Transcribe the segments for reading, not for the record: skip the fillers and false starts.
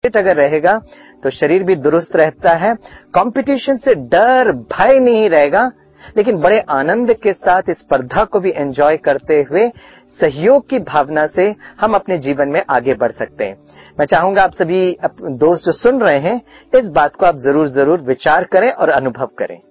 Fit अगर रहेगा तो शरीर भी दुरुस्त रहता है, कंपटीशन से डर भय नहीं रहेगा, लेकिन बड़े आनंद के साथ इस स्पर्धा को भी एंजॉय करते हुए सहयोग की भावना से हम अपने जीवन में आगे बढ़ सकते हैं। मैं चाहूंगा आप सभी दोस्त जो सुन रहे हैं, इस बात को आप जरूर विचार करें और अनुभव करें।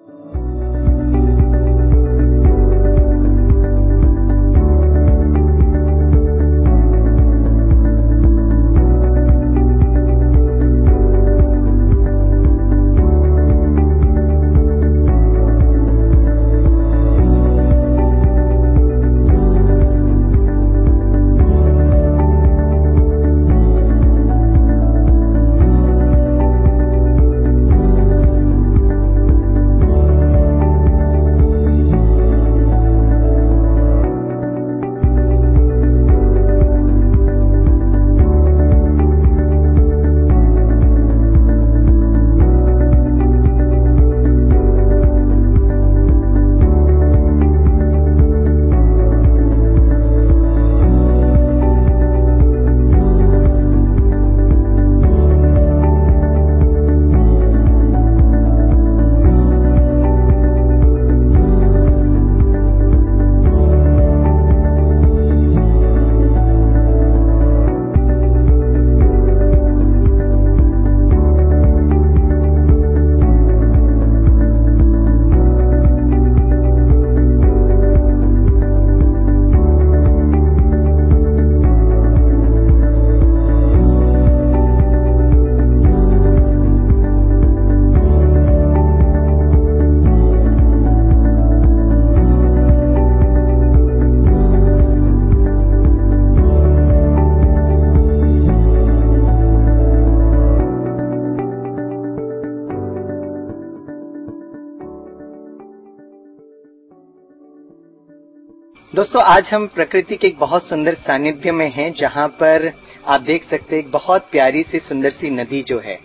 दोस्तों, आज हम प्रकृति के एक बहुत सुंदर सानिध्य में हैं, जहां पर आप देख सकते हैं एक बहुत प्यारी सी सुंदर सी नदी जो है,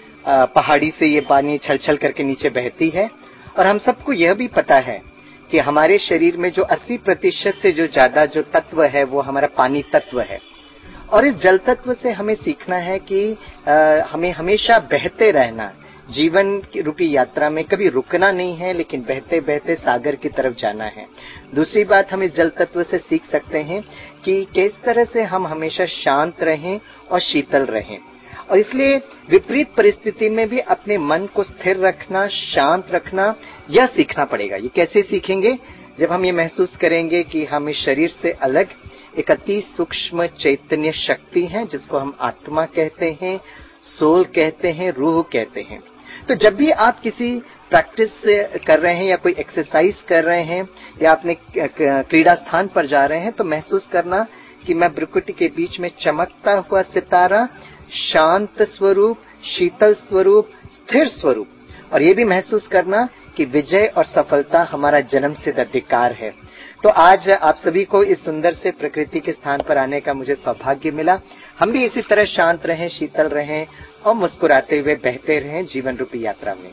पहाड़ी से ये पानी छल छल करके नीचे बहती है। और हम सबको यह भी पता है कि हमारे शरीर में जो 80% से जो ज्यादा जो तत्व है वो हमारा पानी तत्व है। और इस जल तत्व से हमें सीखना है कि हमें हमेशा बहते रहना, जीवन की रूपी यात्रा में कभी रुकना नहीं है, लेकिन बहते बहते सागर की तरफ जाना है। दूसरी बात हम इस जल तत्व से सीख सकते हैं कि किस तरह से हम हमेशा शांत रहें और शीतल रहें। और इसलिए विपरीत परिस्थिति में भी अपने मन को स्थिर रखना, शांत रखना, यह सीखना पड़ेगा। ये कैसे सीखेंगे? जब हम ये महसूस करेंगे कि हम इस शरीर से अलग एक अति सूक्ष्म चैतन्य शक्ति है, जिसको हम आत्मा कहते हैं, सोल कहते हैं, रूह कहते हैं। तो जब भी आप किसी प्रैक्टिस कर रहे हैं या कोई एक्सरसाइज कर रहे हैं या अपने क्रीड़ा स्थान पर जा रहे हैं, तो महसूस करना कि मैं प्रकृति के बीच में चमकता हुआ सितारा, शांत स्वरूप, शीतल स्वरूप, स्थिर स्वरूप। और ये भी महसूस करना कि विजय और सफलता हमारा जन्मसिद्ध अधिकार है। तो आज आप सभी को इस सुंदर से प्रकृति के स्थान पर आने का मुझे सौभाग्य मिला। हम भी इसी तरह शांत रहें, शीतल रहें और मुस्कुराते हुए बहते रहें जीवन रूपी यात्रा में।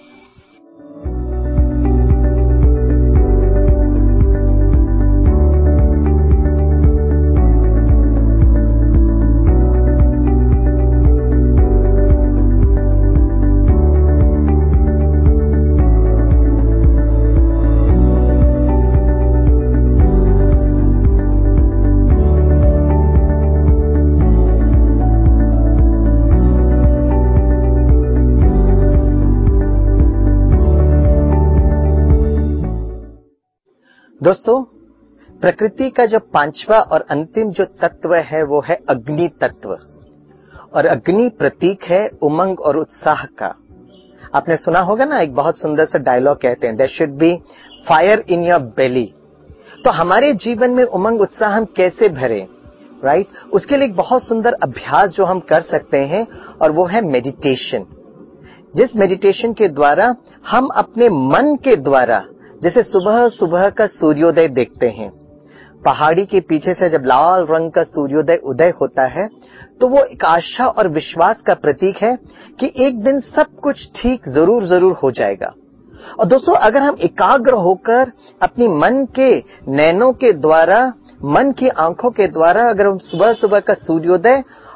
दोस्तों, प्रकृति का जो पांचवा और अंतिम जो तत्व है वो है अग्नि तत्व। और अग्नि प्रतीक है उमंग और उत्साह का। आपने सुना होगा ना, एक बहुत सुंदर सा डायलॉग कहते हैं, there should be fire in your belly. तो हमारे जीवन में उमंग उत्साह हम कैसे भरें, राइट? उसके लिए एक बहुत सुंदर अभ्यास जो हम कर सकते हैं, और वो है मेडिटेशन। जिस मेडिटेशन के द्वारा हम अपने मन के द्वारा, जैसे सुबह सुबह का सूर्योदय देखते हैं, पहाड़ी के पीछे से जब लाल रंग का सूर्योदय उदय होता है, तो वो एक आशा और विश्वास का प्रतीक है कि एक दिन सब कुछ ठीक जरूर हो जाएगा। और दोस्तों, अगर हम एकाग्र होकर अपनी मन के नैनों के द्वारा, मन की आंखों के द्वारा अगर हम सुबह सुबह का सूर्योदय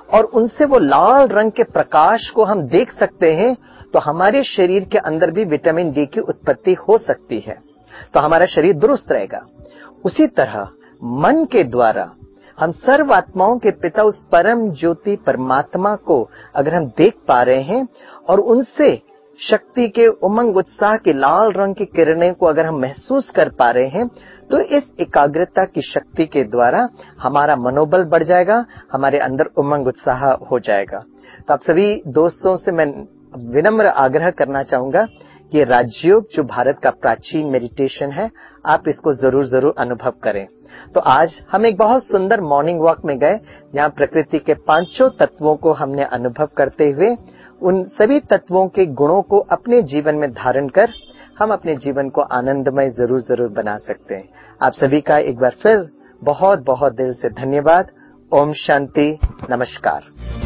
और उनसे वो लाल रंग के प्रकाश को हम देख सकते हैं, तो हमारे शरीर के अंदर भी विटामिन डी की उत्पत्ति हो सकती है, तो हमारा शरीर दुरुस्त रहेगा। उसी तरह मन के द्वारा हम सर्व आत्माओं के पिता उस परम ज्योति परमात्मा को अगर हम देख पा रहे हैं और उनसे शक्ति के उमंग उत्साह के लाल रंग की किरणें को अगर हम महसूस कर पा रहे हैं, तो इस एकाग्रता की शक्ति के द्वारा हमारा मनोबल बढ़ जाएगा, हमारे अंदर उमंग उत्साह हो जाएगा। तो आप सभी दोस्तों से मैं विनम्र आग्रह करना चाहूंगा कि राजयोग जो भारत का प्राचीन मेडिटेशन है, आप इसको जरूर अनुभव करें। तो आज हम एक बहुत सुंदर मॉर्निंग वॉक में गए, जहां प्रकृति के पांचों तत्वों को हमने अनुभव करते हुए उन सभी तत्वों के गुणों को अपने जीवन में धारण कर हम अपने जीवन को आनंदमय जरूर बना सकते हैं। आप सभी का एक बार फिर बहुत बहुत दिल से धन्यवाद। ओम शांति, नमस्कार।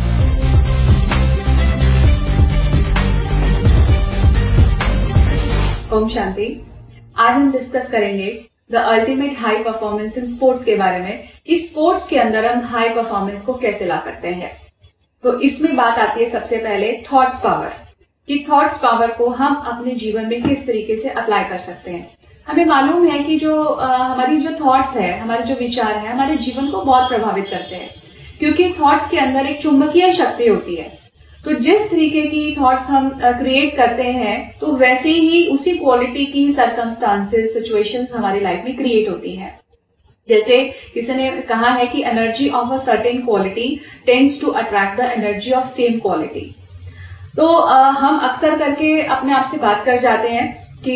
ओम शांति। आज हम डिस्कस करेंगे the ultimate high performance in sports के बारे में, कि स्पोर्ट्स के अंदर हम हाई परफॉर्मेंस को कैसे ला सकते हैं। तो इसमें बात आती है सबसे पहले थॉट्स पावर, कि थॉट्स पावर को हम अपने जीवन में किस तरीके से अप्लाई कर सकते हैं। हमें मालूम है कि जो हमारी जो थॉट्स है, हमारे जो विचार है, हमारे जीवन को बहुत प्रभावित करते हैं, क्योंकि थॉट्स के अंदर एक चुंबकीय शक्ति होती है। तो जिस तरीके की थॉट्स हम क्रिएट करते हैं, तो वैसे ही उसी क्वालिटी की सर्कमस्टांसेस, सिचुएशंस हमारी लाइफ में क्रिएट होती हैं। जैसे किसी ने कहा है कि energy of a certain quality tends to attract the energy of same quality. तो हम अक्सर करके अपने आप से बात कर जाते हैं कि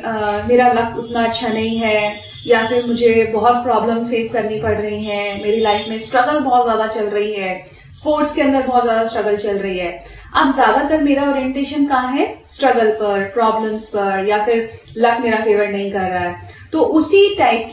मेरा लक उतना अच्छा नहीं है, या फिर मुझे बहुत प्रॉब्लम फेस करनी पड़ रही है, मेरी लाइफ में स्ट्रगल बहुत ज्यादा चल रही है, स्पोर्ट्स के अंदर बहुत ज्यादा स्ट्रगल चल रही है। अब ज्यादातर मेरा ओरिएंटेशन कहाँ है? स्ट्रगल पर, प्रॉब्लम्स पर, या फिर लक मेरा फेवर नहीं कर रहा है। तो उसी टाइप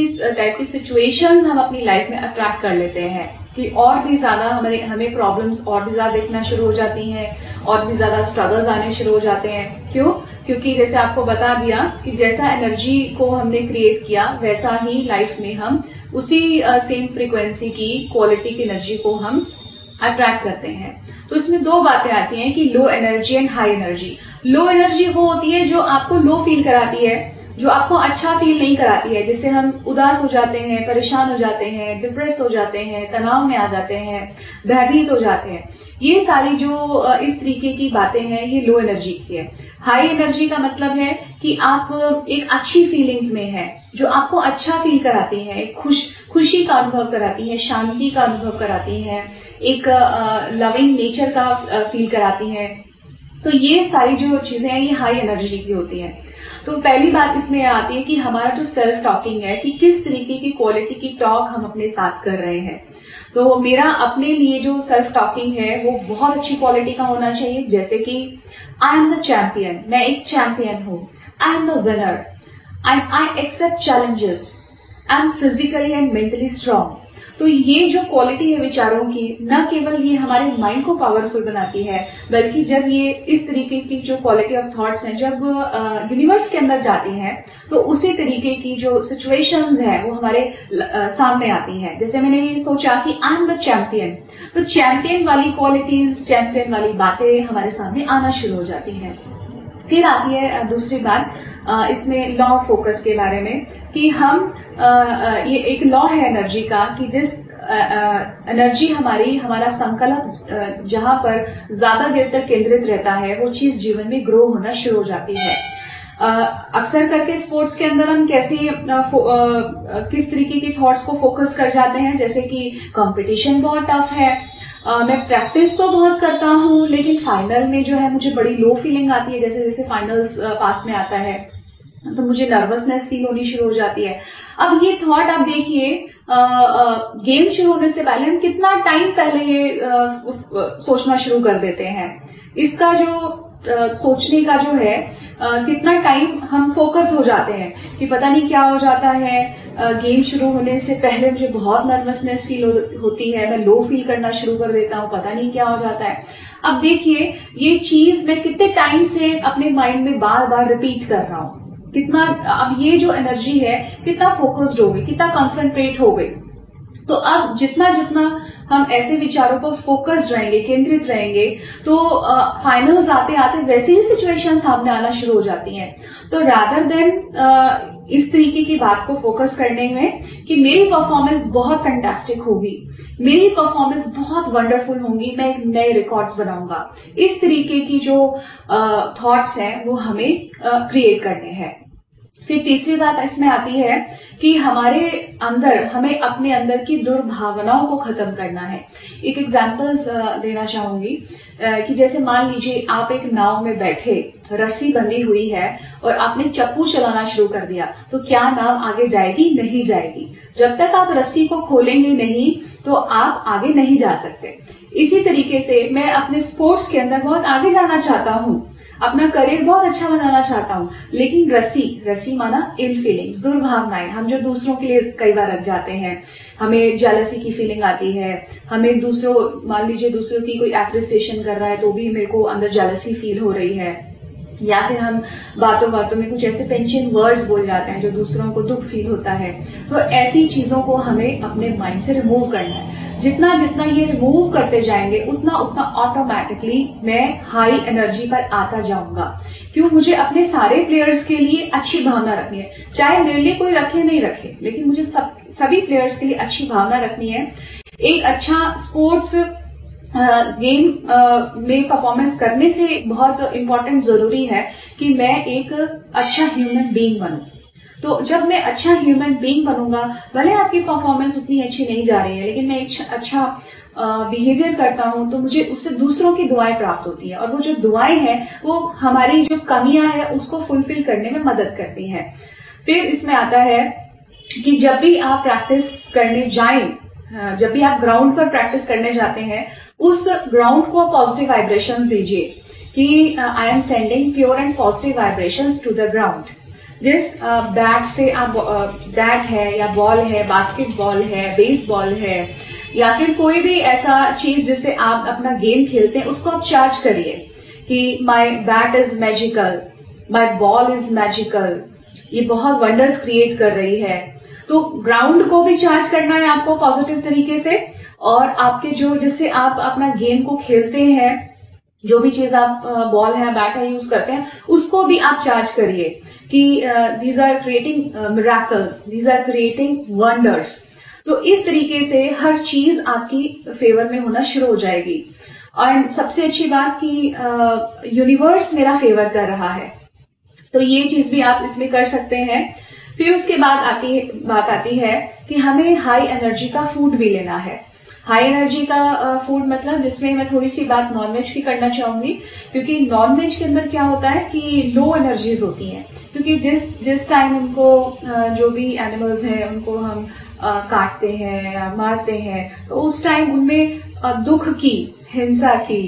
की सिचुएशंस हम अपनी लाइफ में अट्रैक्ट कर लेते हैं कि और भी ज्यादा हमें प्रॉब्लम्स और भी ज्यादा देखना शुरू हो जाती हैं, और भी ज्यादा स्ट्रगल्स आने शुरू हो जाते हैं। क्यों? क्योंकि जैसे आपको बता दिया कि जैसा एनर्जी को हमने क्रिएट किया, वैसा ही लाइफ में हम उसी सेम फ्रीक्वेंसी की क्वालिटी की एनर्जी को हम अट्रैक्ट करते हैं। तो इसमें दो बातें आती हैं कि low energy and high energy. Low energy वो होती है जो आपको लो फील कराती है, जो आपको अच्छा फील नहीं कराती है, जिससे हम उदास हो जाते हैं, परेशान हो जाते हैं, डिप्रेस हो जाते हैं, तनाव में आ जाते हैं, भयभीत हो जाते हैं। ये सारी जो इस तरीके की बातें हैं, ये लो एनर्जी की है। हाई एनर्जी का मतलब है कि आप एक अच्छी फीलिंग्स में है, जो आपको अच्छा फील कराती है, खुशी का अनुभव कराती है, शांति का अनुभव कराती है, एक लविंग नेचर का फील कराती है। तो ये सारी जो चीजें हैं, ये हाई एनर्जी की होती हैं। तो पहली बात इसमें आती है कि हमारा जो सेल्फ टॉकिंग है, कि किस तरीके की क्वालिटी की टॉक हम अपने साथ कर रहे हैं। तो मेरा अपने लिए जो सेल्फ टॉकिंग है, वो बहुत अच्छी क्वालिटी का होना चाहिए। जैसे कि आई एम द चैंपियन, मैं एक चैंपियन हूँ। I am the winner, I accept challenges, I am physically and mentally strong. तो ये जो क्वालिटी है विचारों की, न केवल ये हमारे माइंड को पावरफुल बनाती है, बल्कि जब ये इस तरीके की जो क्वालिटी ऑफ थॉट्स हैं, जब यूनिवर्स के अंदर जाती हैं, तो उसी तरीके की जो सिचुएशंस हैं, वो हमारे सामने आती हैं। जैसे मैंने ये सोचा कि आई एम द चैंपियन, तो चैंपियन वाली क्वालिटीज, चैंपियन वाली बातें हमारे सामने आना शुरू हो जाती हैं। फिर आती है दूसरी बात इसमें लॉ ऑफ फोकस के बारे में, कि हम ये एक लॉ है एनर्जी का, कि जिस एनर्जी हमारा संकल्प जहां पर ज्यादा देर तक केंद्रित रहता है, वो चीज जीवन में ग्रो होना शुरू हो जाती है। अक्सर करके स्पोर्ट्स के अंदर हम किस तरीके की थॉट्स को फोकस कर जाते हैं, जैसे कि कंपटीशन बहुत टफ है, मैं प्रैक्टिस तो बहुत करता हूँ, लेकिन फाइनल में जो है मुझे बड़ी लो फीलिंग आती है। जैसे जैसे फाइनल्स पास में आता है, तो मुझे नर्वसनेस फील होनी शुरू हो जाती है। अब ये थॉट आप देखिए, गेम शुरू होने से पहले हम कितना टाइम पहले ये सोचना शुरू कर देते हैं। इसका जो सोचने का जो है, कितना टाइम हम फोकस हो जाते हैं कि पता नहीं क्या हो जाता है। गेम शुरू होने से पहले मुझे बहुत नर्वसनेस फील होती है, मैं लो फील करना शुरू कर देता हूँ, पता नहीं क्या हो जाता है। अब देखिए, ये चीज मैं कितने टाइम से अपने माइंड में बार बार रिपीट कर रहा हूँ, कितना अब ये जो एनर्जी है कितना फोकस्ड हो गई, कितना कंसंट्रेट हो गई। तो तो अब जितना जितना हम ऐसे विचारों पर फोकस्ड रहेंगे, केंद्रित रहेंगे, तो फाइनल्स आते आते वैसी ही सिचुएशन सामने आना शुरू हो जाती हैं। तो रादर देन इस तरीके की बात को फोकस करने में कि मेरी परफॉर्मेंस बहुत फैंटास्टिक होगी, मेरी परफॉर्मेंस बहुत वंडरफुल होंगी, मैं एक नए रिकॉर्ड्स बनाऊंगा, इस तरीके की जो थॉट्स हैं वो हमें क्रिएट करने हैं। फिर तीसरी बात इसमें आती है कि हमें अपने अंदर की दुर्भावनाओं को खत्म करना है। एक एग्जांपल देना चाहूंगी कि जैसे मान लीजिए आप एक नाव में बैठे, रस्सी बंधी हुई है और आपने चप्पू चलाना शुरू कर दिया, तो क्या नाव आगे जाएगी? नहीं जाएगी। जब तक आप रस्सी को खोलेंगे नहीं तो आप आगे नहीं जा सकते। इसी तरीके से मैं अपने स्पोर्ट्स के अंदर बहुत आगे जाना चाहता हूं, अपना करियर बहुत अच्छा बनाना चाहता हूं, लेकिन रस्सी माना इल फीलिंग्स, दुर्भावनाएं, हम जो दूसरों के लिए कई बार रख जाते हैं। हमें जेलसी की फीलिंग आती है, हमें मान लीजिए दूसरों की कोई एप्रिसिएशन कर रहा है तो भी मेरे को अंदर जेलसी फील हो रही है, या फिर हम बातों बातों में कुछ ऐसे पेंशन वर्ड्स बोल जाते हैं जो दूसरों को दुख फील होता है। तो ऐसी चीजों को हमें अपने माइंड से रिमूव करना है। जितना जितना ये रिमूव करते जाएंगे उतना उतना ऑटोमेटिकली मैं हाई एनर्जी पर आता जाऊंगा। क्यों? मुझे अपने सारे प्लेयर्स के लिए अच्छी भावना रखनी है, चाहे मेरे लिए कोई रखे नहीं रखे, लेकिन मुझे सभी प्लेयर्स के लिए अच्छी भावना रखनी है। एक अच्छा स्पोर्ट्स गेम में परफॉर्मेंस करने से बहुत इंपॉर्टेंट जरूरी है कि मैं एक अच्छा ह्यूमन बीइंग बनूं। तो जब मैं अच्छा ह्यूमन बीइंग बनूंगा, भले आपकी परफॉर्मेंस उतनी अच्छी नहीं जा रही है, लेकिन मैं एक अच्छा बिहेवियर करता हूं तो मुझे उससे दूसरों की दुआएं प्राप्त होती है, और वो जो दुआएं हैं वो हमारी जो कमियां हैं उसको फुलफिल करने में मदद करती हैं। फिर इसमें आता है कि जब भी आप प्रैक्टिस करने जाएं, जब भी आप ग्राउंड पर प्रैक्टिस करने जाते हैं, उस ग्राउंड को पॉजिटिव वाइब्रेशंस दीजिए कि I am sending pure and positive vibrations to the ground. जिस बैट से आप बैट है या बॉल है, बास्केटबॉल है, बेसबॉल है, या फिर कोई भी ऐसा चीज जिससे आप अपना गेम खेलते हैं, उसको आप चार्ज करिए कि my bat is magical, my ball is magical, ये बहुत वंडर्स क्रिएट कर रही है। तो ग्राउंड को भी चार्ज करना है आपको पॉजिटिव तरीके से, और आपके जिससे आप अपना गेम को खेलते हैं, जो भी चीज आप बॉल है, बैट है यूज करते हैं, उसको भी आप चार्ज करिए कि these are creating miracles, these are creating wonders. तो इस तरीके से हर चीज आपकी फेवर में होना शुरू हो जाएगी। और सबसे अच्छी बात कि यूनिवर्स मेरा फेवर कर रहा है, तो ये चीज भी आप इसमें कर सकते हैं। फिर उसके बाद बात आती है कि हमें हाई एनर्जी का फूड भी लेना है। हाई एनर्जी का फूड मतलब, जिसमें मैं थोड़ी सी बात नॉनवेज की करना चाहूंगी, क्योंकि नॉनवेज के अंदर क्या होता है कि लो एनर्जीज होती हैं। क्योंकि जिस टाइम उनको जो भी एनिमल्स हैं उनको हम काटते हैं या मारते हैं, तो उस टाइम उनमें दुख की, हिंसा की,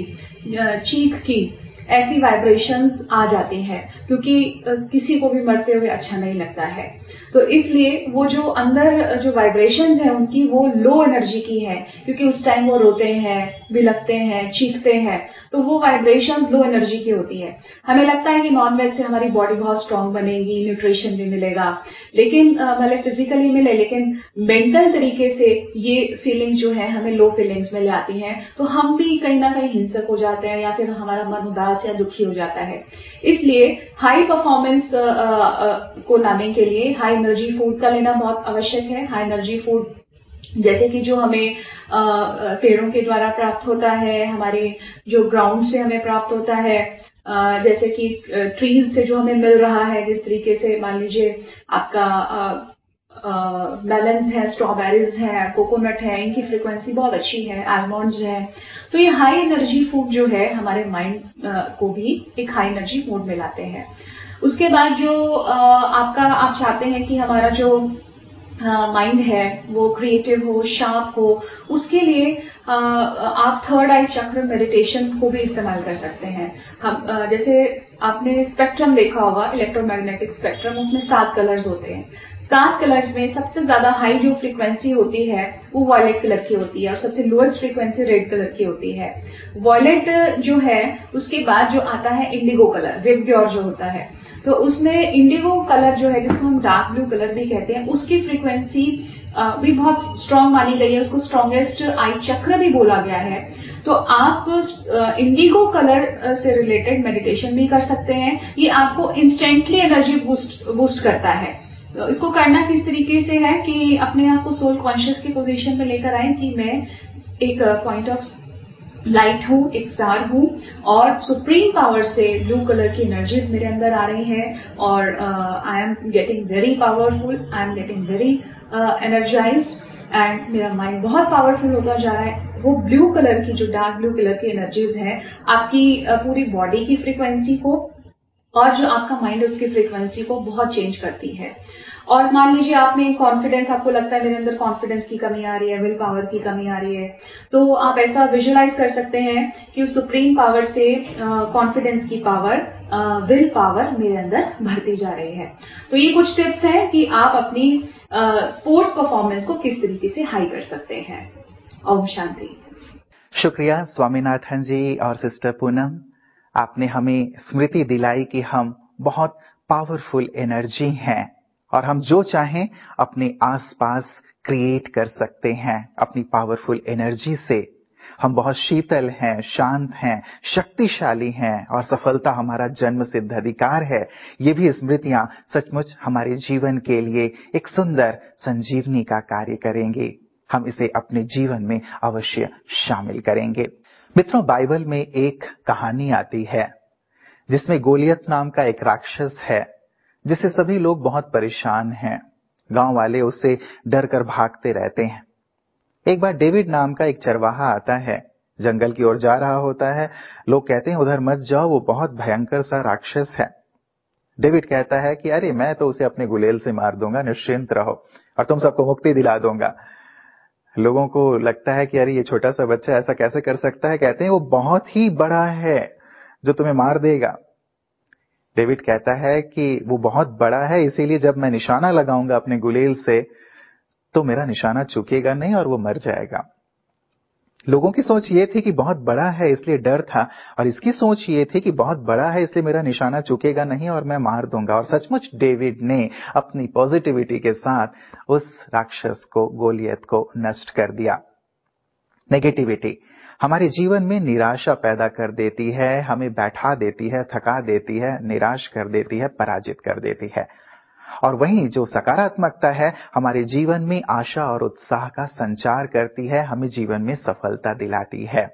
चीख की ऐसी वाइब्रेशंस आ जाती हैं, क्योंकि किसी को भी मरते हुए अच्छा नहीं लगता है। तो इसलिए वो जो अंदर जो वाइब्रेशंस हैं उनकी, वो लो एनर्जी की है, क्योंकि उस टाइम वो रोते हैं, बिलखते हैं, चीखते हैं, तो वो वाइब्रेशंस लो एनर्जी की होती है। हमें लगता है कि नॉनवेज से हमारी बॉडी बहुत स्ट्रांग बनेगी, न्यूट्रिशन भी मिलेगा, लेकिन भले फिजिकली मिले, लेकिन मेंटल तरीके से ये फीलिंग जो है हमें लो फीलिंग्स में ले आती हैं, तो हम भी कहीं ना कहीं हिंसक हो जाते हैं, या फिर हमारा मन उदास या दुखी हो जाता है। इसलिए हाई परफॉर्मेंस को लाने के लिए हाई एनर्जी फूड का लेना बहुत आवश्यक है। हाई एनर्जी फूड जैसे कि जो हमें पेड़ों के द्वारा प्राप्त होता है, हमारे जो ग्राउंड से हमें प्राप्त होता है, जैसे कि ट्रीज से जो हमें मिल रहा है, जिस तरीके से मान लीजिए आपका मेलन्स है, स्ट्रॉबेरीज है, कोकोनट है, इनकी फ्रीक्वेंसी बहुत अच्छी है, आलमंड्स है। तो ये हाई एनर्जी फूड जो है हमारे माइंड को भी एक हाई एनर्जी मोड में लाते हैं। उसके बाद जो आप चाहते हैं कि हमारा जो माइंड है वो क्रिएटिव हो, शार्प हो, उसके लिए आप थर्ड आई चक्र मेडिटेशन को भी इस्तेमाल कर सकते हैं। हम जैसे आपने स्पेक्ट्रम देखा होगा, इलेक्ट्रोमैग्नेटिक स्पेक्ट्रम, उसमें 7 कलर्स होते हैं। 7 कलर्स में सबसे ज्यादा हाई जो फ्रीक्वेंसी होती है वो वॉयलेट कलर की होती है, और सबसे लोएस्ट फ्रीक्वेंसी रेड कलर की होती है। वॉयलेट जो है उसके बाद जो आता है इंडिगो कलर, विबग्योर जो होता है, तो उसमें इंडिगो कलर जो है, जिसको हम डार्क ब्लू कलर भी कहते हैं, उसकी फ्रीक्वेंसी भी बहुत स्ट्रांग मानी गई है, उसको स्ट्रॉन्गेस्ट आई चक्र भी बोला गया है। तो आप इंडिगो कलर से रिलेटेड मेडिटेशन भी कर सकते हैं। ये आपको इंस्टेंटली एनर्जी बूस्ट करता है। तो इसको करना किस तरीके से है कि अपने आप को सोल कॉन्शियस की पोजीशन में लेकर आए कि मैं एक पॉइंट ऑफ लाइट हूँ, एक स्टार हूँ और सुप्रीम पावर से ब्लू कलर की एनर्जीज मेरे अंदर आ रही हैं और I am getting very powerful, I am getting very energised and मेरा माइंड बहुत पावरफुल होता जा रहा है। वो ब्लू कलर की जो डार्क ब्लू कलर की एनर्जीज है आपकी पूरी बॉडी की फ्रीक्वेंसी को और जो आपका माइंड उसकी फ्रीक्वेंसी को बहुत चेंज करती है। और मान लीजिए आप में कॉन्फिडेंस, आपको लगता है मेरे अंदर कॉन्फिडेंस की कमी आ रही है, विल पावर की कमी आ रही है, तो आप ऐसा विजुअलाइज कर सकते हैं कि उस सुप्रीम पावर से कॉन्फिडेंस की पावर, विल पावर मेरे अंदर भरती जा रही है। तो ये कुछ टिप्स हैं कि आप अपनी स्पोर्ट्स परफॉर्मेंस को किस तरीके से हाई कर सकते हैं। ओम शांति। शुक्रिया स्वामीनाथन जी और सिस्टर पूनम, आपने हमें स्मृति दिलाई कि हम बहुत पावरफुल एनर्जी हैं और हम जो चाहें अपने आसपास क्रिएट कर सकते हैं अपनी पावरफुल एनर्जी से। हम बहुत शीतल हैं, शांत हैं, शक्तिशाली हैं और सफलता हमारा जन्म सिद्ध अधिकार है। ये भी स्मृतियां सचमुच हमारे जीवन के लिए एक सुंदर संजीवनी का कार्य करेंगी। हम इसे अपने जीवन में अवश्य शामिल करेंगे। मित्रों, बाइबल में एक कहानी आती है जिसमें गोलियत नाम का एक राक्षस है जिससे सभी लोग बहुत परेशान हैं। गांव वाले उससे डर कर भागते रहते हैं। एक बार डेविड नाम का एक चरवाहा आता है, जंगल की ओर जा रहा होता है। लोग कहते हैं उधर मत जाओ, वो बहुत भयंकर सा राक्षस है। डेविड कहता है कि अरे मैं तो उसे अपने गुलेल से मार दूंगा, निश्चिंत रहो और तुम सबको मुक्ति दिला दूंगा। लोगों को लगता है कि अरे ये छोटा सा बच्चा ऐसा कैसे कर सकता है। कहते हैं वो बहुत ही बड़ा है जो तुम्हें मार देगा। डेविड कहता है कि वो बहुत बड़ा है, इसीलिए जब मैं निशाना लगाऊंगा अपने गुलेल से तो मेरा निशाना चूकेगा नहीं और वो मर जाएगा। लोगों की सोच ये थी कि बहुत बड़ा है इसलिए डर था, और इसकी सोच ये थी कि बहुत बड़ा है इसलिए मेरा निशाना चूकेगा नहीं और मैं मार दूंगा। और सचमुच डेविड ने अपनी पॉजिटिविटी के साथ उस राक्षस को, गोलियत को नष्ट कर दिया। नेगेटिविटी हमारे जीवन में निराशा पैदा कर देती है, हमें बैठा देती है, थका देती है, निराश कर देती है, पराजित कर देती है। और वहीं जो सकारात्मकता है हमारे जीवन में आशा और उत्साह का संचार करती है, हमें जीवन में सफलता दिलाती है।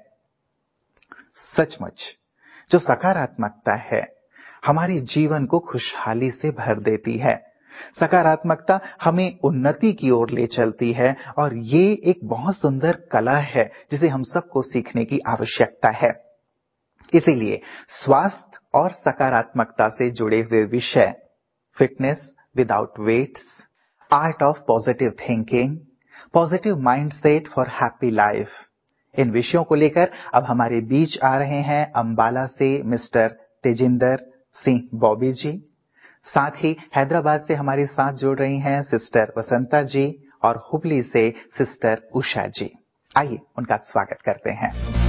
सचमुच जो सकारात्मकता है हमारे जीवन को खुशहाली से भर देती है। सकारात्मकता हमें उन्नति की ओर ले चलती है और ये एक बहुत सुंदर कला है जिसे हम सबको सीखने की आवश्यकता है। इसीलिए स्वास्थ्य और सकारात्मकता से जुड़े हुए विषय, fitness without weights, art of positive thinking, positive mindset for happy life, इन विषयों को लेकर अब हमारे बीच आ रहे हैं अंबाला से मिस्टर तेजिंदर सिंह बॉबी जी। साथ ही हैदराबाद से हमारे साथ जुड़ रही हैं सिस्टर वसंता जी और हुबली से सिस्टर उषा जी। आइए उनका स्वागत करते हैं।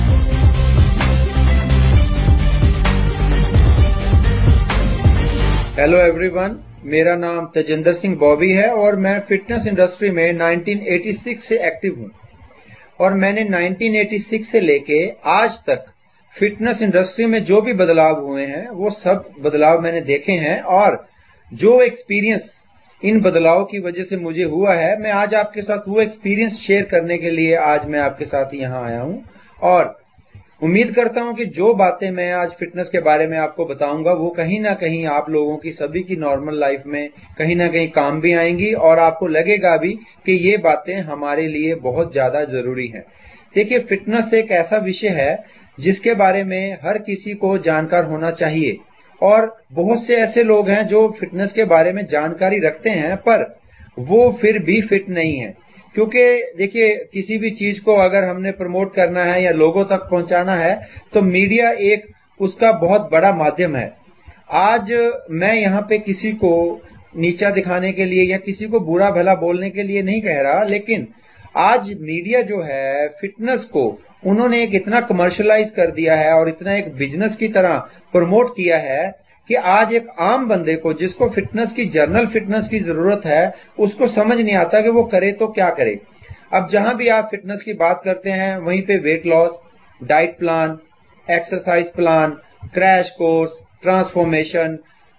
हेलो एवरीवन, मेरा नाम तेजिंदर सिंह बॉबी है और मैं फिटनेस इंडस्ट्री में 1986 से एक्टिव हूं। और मैंने 1986 से लेके आज तक फिटनेस इंडस्ट्री में जो भी बदलाव हुए हैं वो सब बदलाव मैंने देखे हैं। और जो एक्सपीरियंस इन बदलाव की वजह से मुझे हुआ है, मैं आज आपके साथ वो एक्सपीरियंस शेयर करने के लिए आज मैं आपके साथ यहां आया हूं। और उम्मीद करता हूं कि जो बातें मैं आज फिटनेस के बारे में आपको बताऊंगा वो कहीं ना कहीं आप लोगों की सभी की नॉर्मल लाइफ में कहीं ना कहीं काम भी आएंगी और आपको लगेगा भी कि ये बातें हमारे लिए बहुत ज्यादा जरूरी हैं। देखिए, फिटनेस एक ऐसा विषय है जिसके बारे में हर किसी को जानकार होना चाहिए। और बहुत से ऐसे लोग हैं जो फिटनेस के बारे में जानकारी रखते हैं पर वो फिर भी फिट नहीं है। क्योंकि देखिए, किसी भी चीज को अगर हमने प्रमोट करना है या लोगों तक पहुंचाना है तो मीडिया एक उसका बहुत बड़ा माध्यम है। आज मैं यहाँ पे किसी को नीचा दिखाने के लिए या किसी को बुरा भला बोलने के लिए नहीं कह रहा, लेकिन आज मीडिया जो है फिटनेस को उन्होंने एक इतना कमर्शियलाइज कर दिया है और इतना एक बिजनेस की तरह प्रमोट किया है कि आज एक आम बंदे को जिसको फिटनेस की जर्नल फिटनेस की जरूरत है, उसको समझ नहीं आता कि वो करे तो क्या करे। अब जहां भी आप फिटनेस की बात करते हैं वहीं पे weight loss, diet plan, exercise plan, crash course, transformation,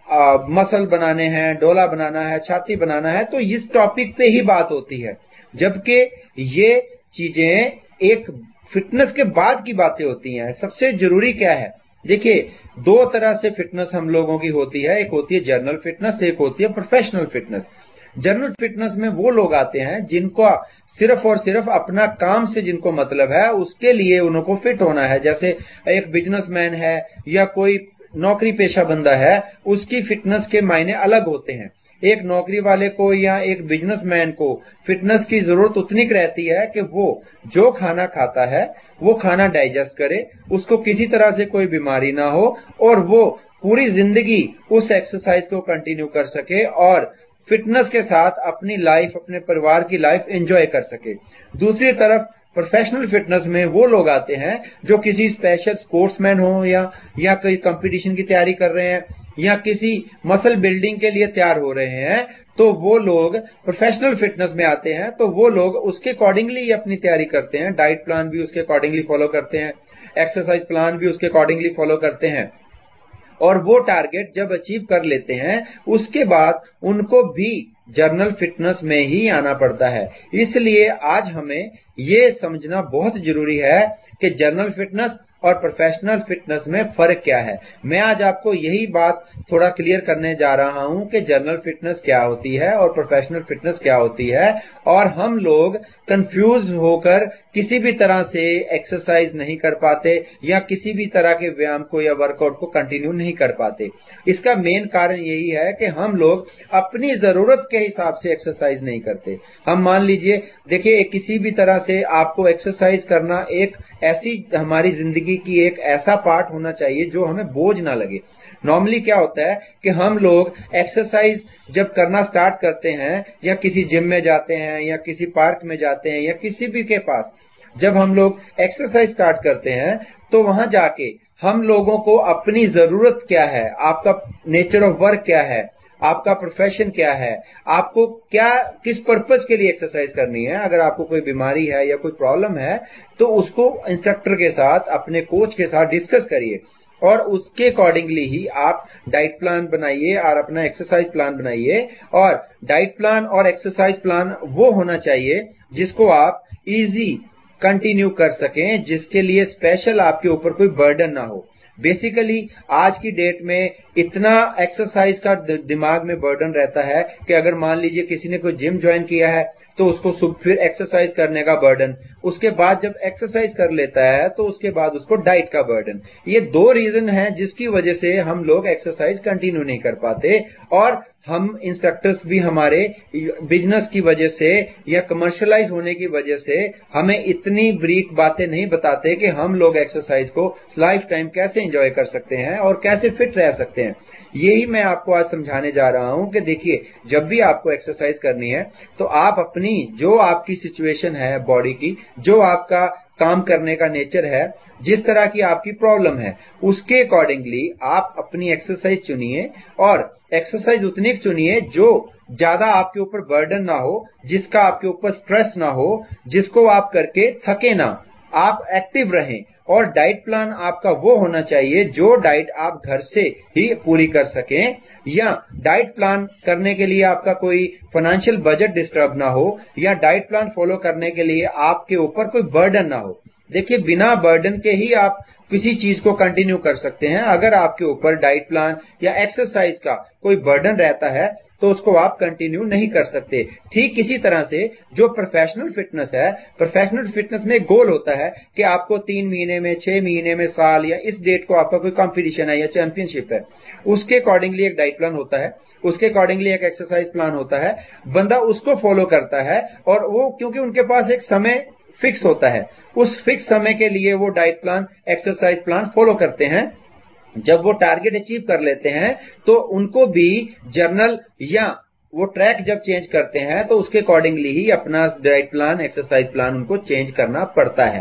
muscle बनाने हैं, डोला बनाना है, छाती बनाना है, तो इस टॉपिक पे ही बात होती है। जबकि ये चीजें एक फिटनेस के बाद की बातें होती हैं। सबसे जरूरी क्या है, देखिए, दो तरह से फिटनेस हम लोगों की होती है। एक होती है जनरल फिटनेस, एक होती है प्रोफेशनल फिटनेस। जनरल फिटनेस में वो लोग आते हैं जिनको सिर्फ और सिर्फ अपना काम से जिनको मतलब है, उसके लिए उनको फिट होना है। जैसे एक बिजनेसमैन है या कोई नौकरी पेशा बंदा है, उसकी फिटनेस के मायने अलग होते हैं। एक नौकरी वाले को या एक बिजनेसमैन को फिटनेस की जरूरत उतनी रहती है कि वो जो खाना खाता है वो खाना डाइजेस्ट करे, उसको किसी तरह से कोई बीमारी ना हो और वो पूरी जिंदगी उस एक्सरसाइज को कंटिन्यू कर सके और फिटनेस के साथ अपनी लाइफ, अपने परिवार की लाइफ एंजॉय कर सके। दूसरी तरफ प्रोफेशनल फिटनेस में वो लोग आते हैं जो किसी स्पेशल स्पोर्ट्समैन हो या कोई कंपटीशन की तैयारी कर रहे हैं या किसी मसल बिल्डिंग के लिए तैयार हो रहे हैं, तो वो लोग प्रोफेशनल फिटनेस में आते हैं। तो वो लोग उसके अकॉर्डिंगली अपनी तैयारी करते हैं, डाइट प्लान भी उसके अकॉर्डिंगली फॉलो करते हैं, एक्सरसाइज प्लान भी उसके अकॉर्डिंगली फॉलो करते हैं और वो टारगेट जब अचीव कर लेते हैं उसके बाद उनको भी जर्नल फिटनेस में ही आना पड़ता है। इसलिए आज हमें ये समझना बहुत जरूरी है कि जर्नल फिटनेस और प्रोफेशनल फिटनेस में फर्क क्या है। मैं आज आपको यही बात थोड़ा क्लियर करने जा रहा हूं कि जर्नल फिटनेस क्या होती है और प्रोफेशनल फिटनेस क्या होती है। और हम लोग कंफ्यूज होकर किसी भी तरह से एक्सरसाइज नहीं कर पाते या किसी भी तरह के व्यायाम को या वर्कआउट को कंटिन्यू नहीं कर पाते। इसका मेन कारण यही है कि हम लोग अपनी जरूरत के हिसाब से एक्सरसाइज नहीं करते। हम मान लीजिए, देखिए, किसी भी तरह से आपको एक्सरसाइज करना एक ऐसी हमारी जिंदगी की एक ऐसा पार्ट होना चाहिए जो हमें बोझ ना लगे। नॉर्मली क्या होता है कि हम लोग एक्सरसाइज जब करना स्टार्ट करते हैं या किसी जिम में जाते हैं या किसी पार्क में जाते हैं या किसी भी के पास जब हम लोग एक्सरसाइज स्टार्ट करते हैं तो वहां जाके हम लोगों को अपनी जरूरत क्या है, आपका नेचर ऑफ वर्क क्या है, आपका प्रोफेशन क्या है, आपको क्या किस पर्पस के लिए एक्सरसाइज करनी है। अगर आपको कोई बीमारी है या कोई प्रॉब्लम है तो उसको इंस्ट्रक्टर के साथ, अपने कोच के साथ डिस्कस करिए और उसके अकॉर्डिंगली ही आप डाइट प्लान बनाइए और अपना एक्सरसाइज प्लान बनाइए। और डाइट प्लान और एक्सरसाइज प्लान वो होना चाहिए जिसको आप इजी कंटिन्यू कर सकें, जिसके लिए स्पेशल आपके ऊपर कोई बर्डन ना हो। बेसिकली आज की डेट में इतना एक्सरसाइज का दिमाग में बर्डन रहता है कि अगर मान लीजिए किसी ने कोई जिम ज्वाइन किया है तो उसको फिर एक्सरसाइज करने का बर्डन, उसके बाद जब एक्सरसाइज कर लेता है तो उसके बाद उसको डाइट का बर्डन। ये दो रीजन है जिसकी वजह से हम लोग एक्सरसाइज कंटिन्यू नहीं कर पाते। और हम इंस्ट्रक्टर्स भी हमारे बिजनेस की वजह से या कमर्शियलाइज होने की वजह से हमें इतनी ब्रीफ बातें नहीं बताते कि हम लोग एक्सरसाइज को लाइफ टाइम कैसे एंजॉय कर सकते हैं और कैसे फिट रह सकते हैं। यही मैं आपको आज समझाने जा रहा हूं कि देखिए, जब भी आपको एक्सरसाइज करनी है तो आप अपनी जो आपकी सिचुएशन है बॉडी की, जो आपका काम करने का नेचर है, जिस तरह की आपकी प्रॉब्लम है, उसके अकॉर्डिंगली आप अपनी एक्सरसाइज चुनिए और एक्सरसाइज उतनी चुनिए जो ज्यादा आपके ऊपर बर्डन ना हो, जिसका आपके ऊपर स्ट्रेस ना हो, जिसको आप करके थके ना, आप एक्टिव रहें। और डाइट प्लान आपका वो होना चाहिए जो डाइट आप घर से ही पूरी कर सकें, या डाइट प्लान करने के लिए आपका कोई फाइनेंशियल बजट डिस्टर्ब ना हो, या डाइट प्लान फॉलो करने के लिए आपके ऊपर कोई बर्डन ना हो। देखिए, बिना बर्डन के ही आप किसी चीज को कंटिन्यू कर सकते हैं। अगर आपके ऊपर डाइट प्लान या एक्सरसाइज का कोई बर्डन रहता है तो उसको आप कंटिन्यू नहीं कर सकते। ठीक इसी तरह से जो प्रोफेशनल फिटनेस है, प्रोफेशनल फिटनेस में गोल होता है कि आपको 3 महीने में, 6 महीने में, साल या इस डेट को आपका कोई कंपटीशन है या चैंपियनशिप है, उसके अकॉर्डिंगली एक डाइट प्लान होता है, उसके अकॉर्डिंगली एक एक्सरसाइज प्लान होता है। बंदा उसको फॉलो करता है और वो क्योंकि उनके पास एक समय फिक्स होता है, उस फिक्स समय के लिए वो diet plan, exercise plan follow करते हैं। जब वो टारगेट अचीव कर लेते हैं तो उनको भी जर्नल या वो ट्रैक जब चेंज करते हैं तो उसके अकॉर्डिंगली ही अपना डाइट प्लान, एक्सरसाइज प्लान उनको चेंज करना पड़ता है।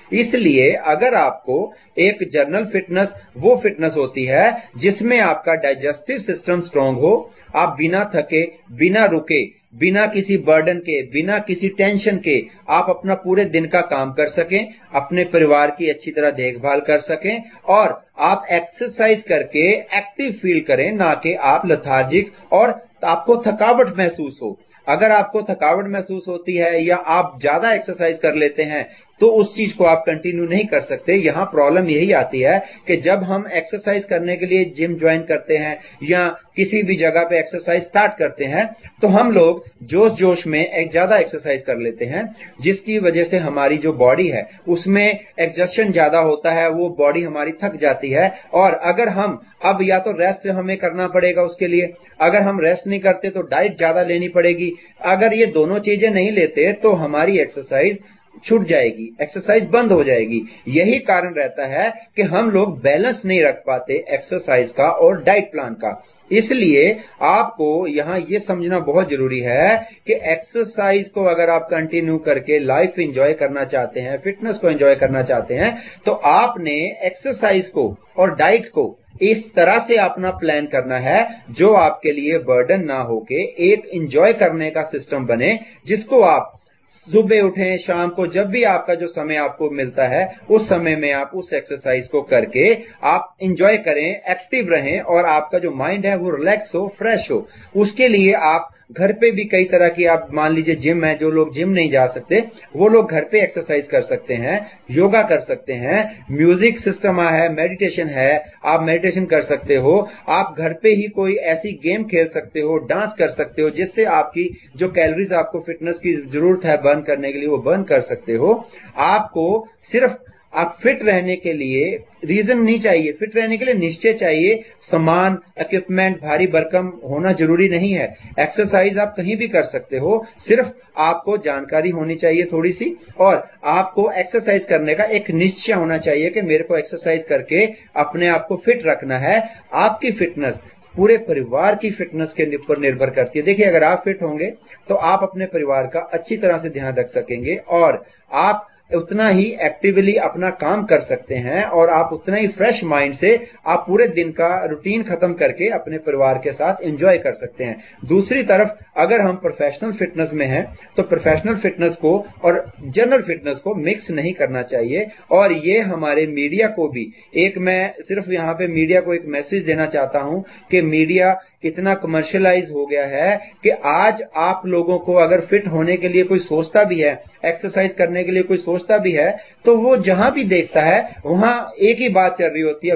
इसलिए अगर आपको एक जनरल फिटनेस वो फिटनेस होती है जिसमें आपका डाइजेस्टिव सिस्टम स्ट्रांग हो, आप बिना थके, बिना रुके, बिना किसी बर्डन के, बिना किसी टेंशन के आप अपना पूरे दिन का काम कर सकें, अपने परिवार की अच्छी तरह देखभाल कर सकें और आप एक्सरसाइज करके एक्टिव फील करें, ना कि आप लेथार्जिक और आपको थकावट महसूस हो। अगर आपको थकावट महसूस होती है या आप ज्यादा एक्सरसाइज कर लेते हैं तो उस चीज को आप कंटिन्यू नहीं कर सकते। यहां प्रॉब्लम यही आती है कि जब हम एक्सरसाइज करने के लिए जिम ज्वाइन करते हैं या किसी भी जगह पे एक्सरसाइज स्टार्ट करते हैं तो हम लोग जोश जोश में एक ज्यादा एक्सरसाइज कर लेते हैं, जिसकी वजह से हमारी जो बॉडी है उसमें एक्सर्शन ज्यादा होता है, वो बॉडी हमारी थक जाती है। और अगर हम अब या तो रेस्ट हमें करना पड़ेगा उसके लिए, अगर हम रेस्ट नहीं करते तो डाइट ज्यादा लेनी पड़ेगी, अगर ये दोनों चीजें नहीं लेते तो हमारी एक्सरसाइज छूट जाएगी, एक्सरसाइज बंद हो जाएगी। यही कारण रहता है कि हम लोग बैलेंस नहीं रख पाते एक्सरसाइज का और डाइट प्लान का। इसलिए आपको यहां यह समझना बहुत जरूरी है कि एक्सरसाइज को अगर आप कंटिन्यू करके लाइफ एंजॉय करना चाहते हैं, फिटनेस को एंजॉय करना चाहते हैं, तो आपने एक्सरसाइज को और डाइट को इस तरह से अपना प्लान करना है जो आपके लिए बर्डन ना होके एक एंजॉय करने का सिस्टम बने, जिसको आप सुबह उठें, शाम को जब भी आपका जो समय आपको मिलता है उस समय में आप उस एक्सरसाइज को करके आप एंजॉय करें, एक्टिव रहें और आपका जो माइंड है वो रिलैक्स हो, फ्रेश हो। उसके लिए आप घर पे भी कई तरह की, आप मान लीजिए जिम है, जो लोग जिम नहीं जा सकते वो लोग घर पे एक्सरसाइज कर सकते हैं, योगा कर सकते हैं, म्यूजिक सिस्टम है, मेडिटेशन है, आप मेडिटेशन कर सकते हो, आप घर पे ही कोई ऐसी गेम खेल सकते हो, डांस कर सकते हो, जिससे आपकी जो कैलोरीज आपको फिटनेस की जरूरत है बर्न करने के लिए वो बर्न कर सकते हो। आपको सिर्फ आप फिट रहने के लिए रीजन नहीं चाहिए, फिट रहने के लिए निश्चय चाहिए। सामान, इक्विपमेंट भारी भरकम होना जरूरी नहीं है, एक्सरसाइज आप कहीं भी कर सकते हो, सिर्फ आपको जानकारी होनी चाहिए थोड़ी सी, और आपको एक्सरसाइज करने का एक निश्चय होना चाहिए कि मेरे को एक्सरसाइज करके अपने आप को फिट रखना है। आपकी फिटनेस पूरे परिवार की फिटनेस के ऊपर निर्भर करती है। देखिए, अगर आप फिट होंगे तो आप अपने परिवार का अच्छी तरह से ध्यान रख सकेंगे और आप उतना ही एक्टिवली अपना काम कर सकते हैं और आप उतना ही फ्रेश माइंड से आप पूरे दिन का रूटीन खत्म करके अपने परिवार के साथ एंजॉय कर सकते हैं। दूसरी तरफ अगर हम प्रोफेशनल फिटनेस में हैं तो प्रोफेशनल फिटनेस को और जनरल फिटनेस को मिक्स नहीं करना चाहिए। और ये हमारे मीडिया को भी, एक मैं सिर्फ यहां पे मीडिया को एक मैसेज देना चाहता हूं कि मीडिया इतना कमर्शियलाइज हो गया है कि आज आप लोगों को अगर फिट होने के लिए कोई सोचता भी है, एक्सरसाइज करने के लिए कोई सोचता भी है, तो वो जहां भी देखता है वहां एक ही बात चल रही होती है,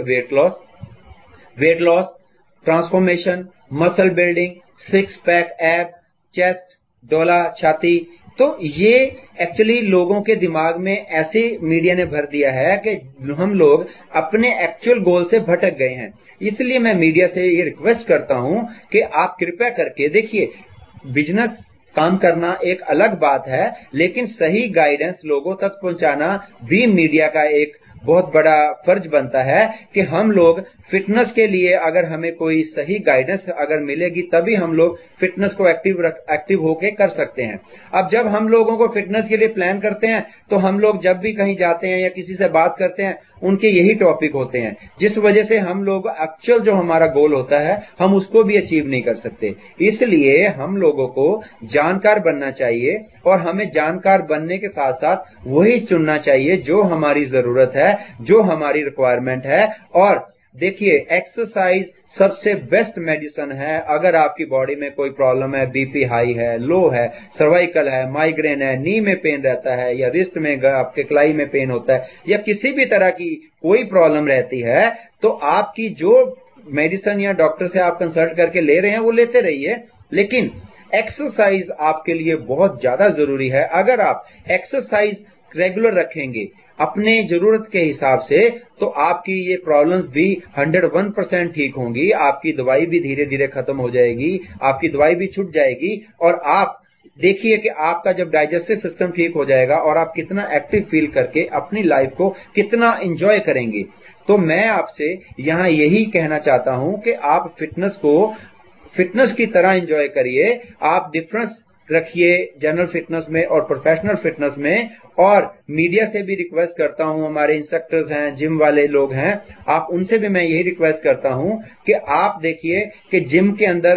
weight loss, transformation, muscle building, six pack ab, chest, डोला, छाती। तो ये एक्चुअली लोगों के दिमाग में ऐसे मीडिया ने भर दिया है कि हम लोग अपने एक्चुअल गोल से भटक गए हैं। इसलिए मैं मीडिया से ये रिक्वेस्ट करता हूं कि आप कृपया करके देखिए, बिजनेस काम करना एक अलग बात है, लेकिन सही गाइडेंस लोगों तक पहुंचाना भी मीडिया का एक बहुत बड़ा फर्ज बनता है कि हम लोग फिटनेस के लिए अगर हमें कोई सही गाइडेंस अगर मिलेगी तभी हम लोग फिटनेस को एक्टिव होके कर सकते हैं। अब जब हम लोगों को फिटनेस के लिए प्लान करते हैं तो हम लोग जब भी कहीं जाते हैं या किसी से बात करते हैं उनके यही टॉपिक होते हैं, जिस वजह से हम लोग एक्चुअल जो हमारा गोल होता है हम उसको भी अचीव नहीं कर सकते। इसलिए हम लोगों को जानकार बनना चाहिए और हमें जानकार बनने के साथ साथ वही चुनना चाहिए जो हमारी जरूरत है, जो हमारी रिक्वायरमेंट है। और देखिए, एक्सरसाइज सबसे बेस्ट मेडिसिन है। अगर आपकी बॉडी में कोई प्रॉब्लम है, बीपी हाई है, लो है, सर्वाइकल है, माइग्रेन है, नी में पेन रहता है या रिस्ट में आपके कलाई में पेन होता है या किसी भी तरह की कोई प्रॉब्लम रहती है, तो आपकी जो मेडिसिन या डॉक्टर से आप कंसल्ट करके ले रहे हैं वो लेते रहिए, लेकिन एक्सरसाइज आपके लिए बहुत ज्यादा जरूरी है। अगर आप एक्सरसाइज रेगुलर रखेंगे अपने जरूरत के हिसाब से तो आपकी ये प्रॉब्लम्स भी 101% ठीक होंगी, आपकी दवाई भी धीरे धीरे खत्म हो जाएगी, आपकी दवाई भी छूट जाएगी और आप देखिए कि आपका जब डाइजेस्टिव सिस्टम ठीक हो जाएगा और आप कितना एक्टिव फील करके अपनी लाइफ को कितना एंजॉय करेंगे। तो मैं आपसे यहां यही कहना चाहता हूं कि आप फिटनेस को फिटनेस की तरह एंजॉय करिए। आप डिफरेंस रखिए जनरल फिटनेस में और प्रोफेशनल फिटनेस में और मीडिया से भी रिक्वेस्ट करता हूं, हमारे इंस्ट्रक्टर्स हैं, जिम वाले लोग हैं, आप उनसे भी मैं यही रिक्वेस्ट करता हूं कि आप देखिए कि जिम के अंदर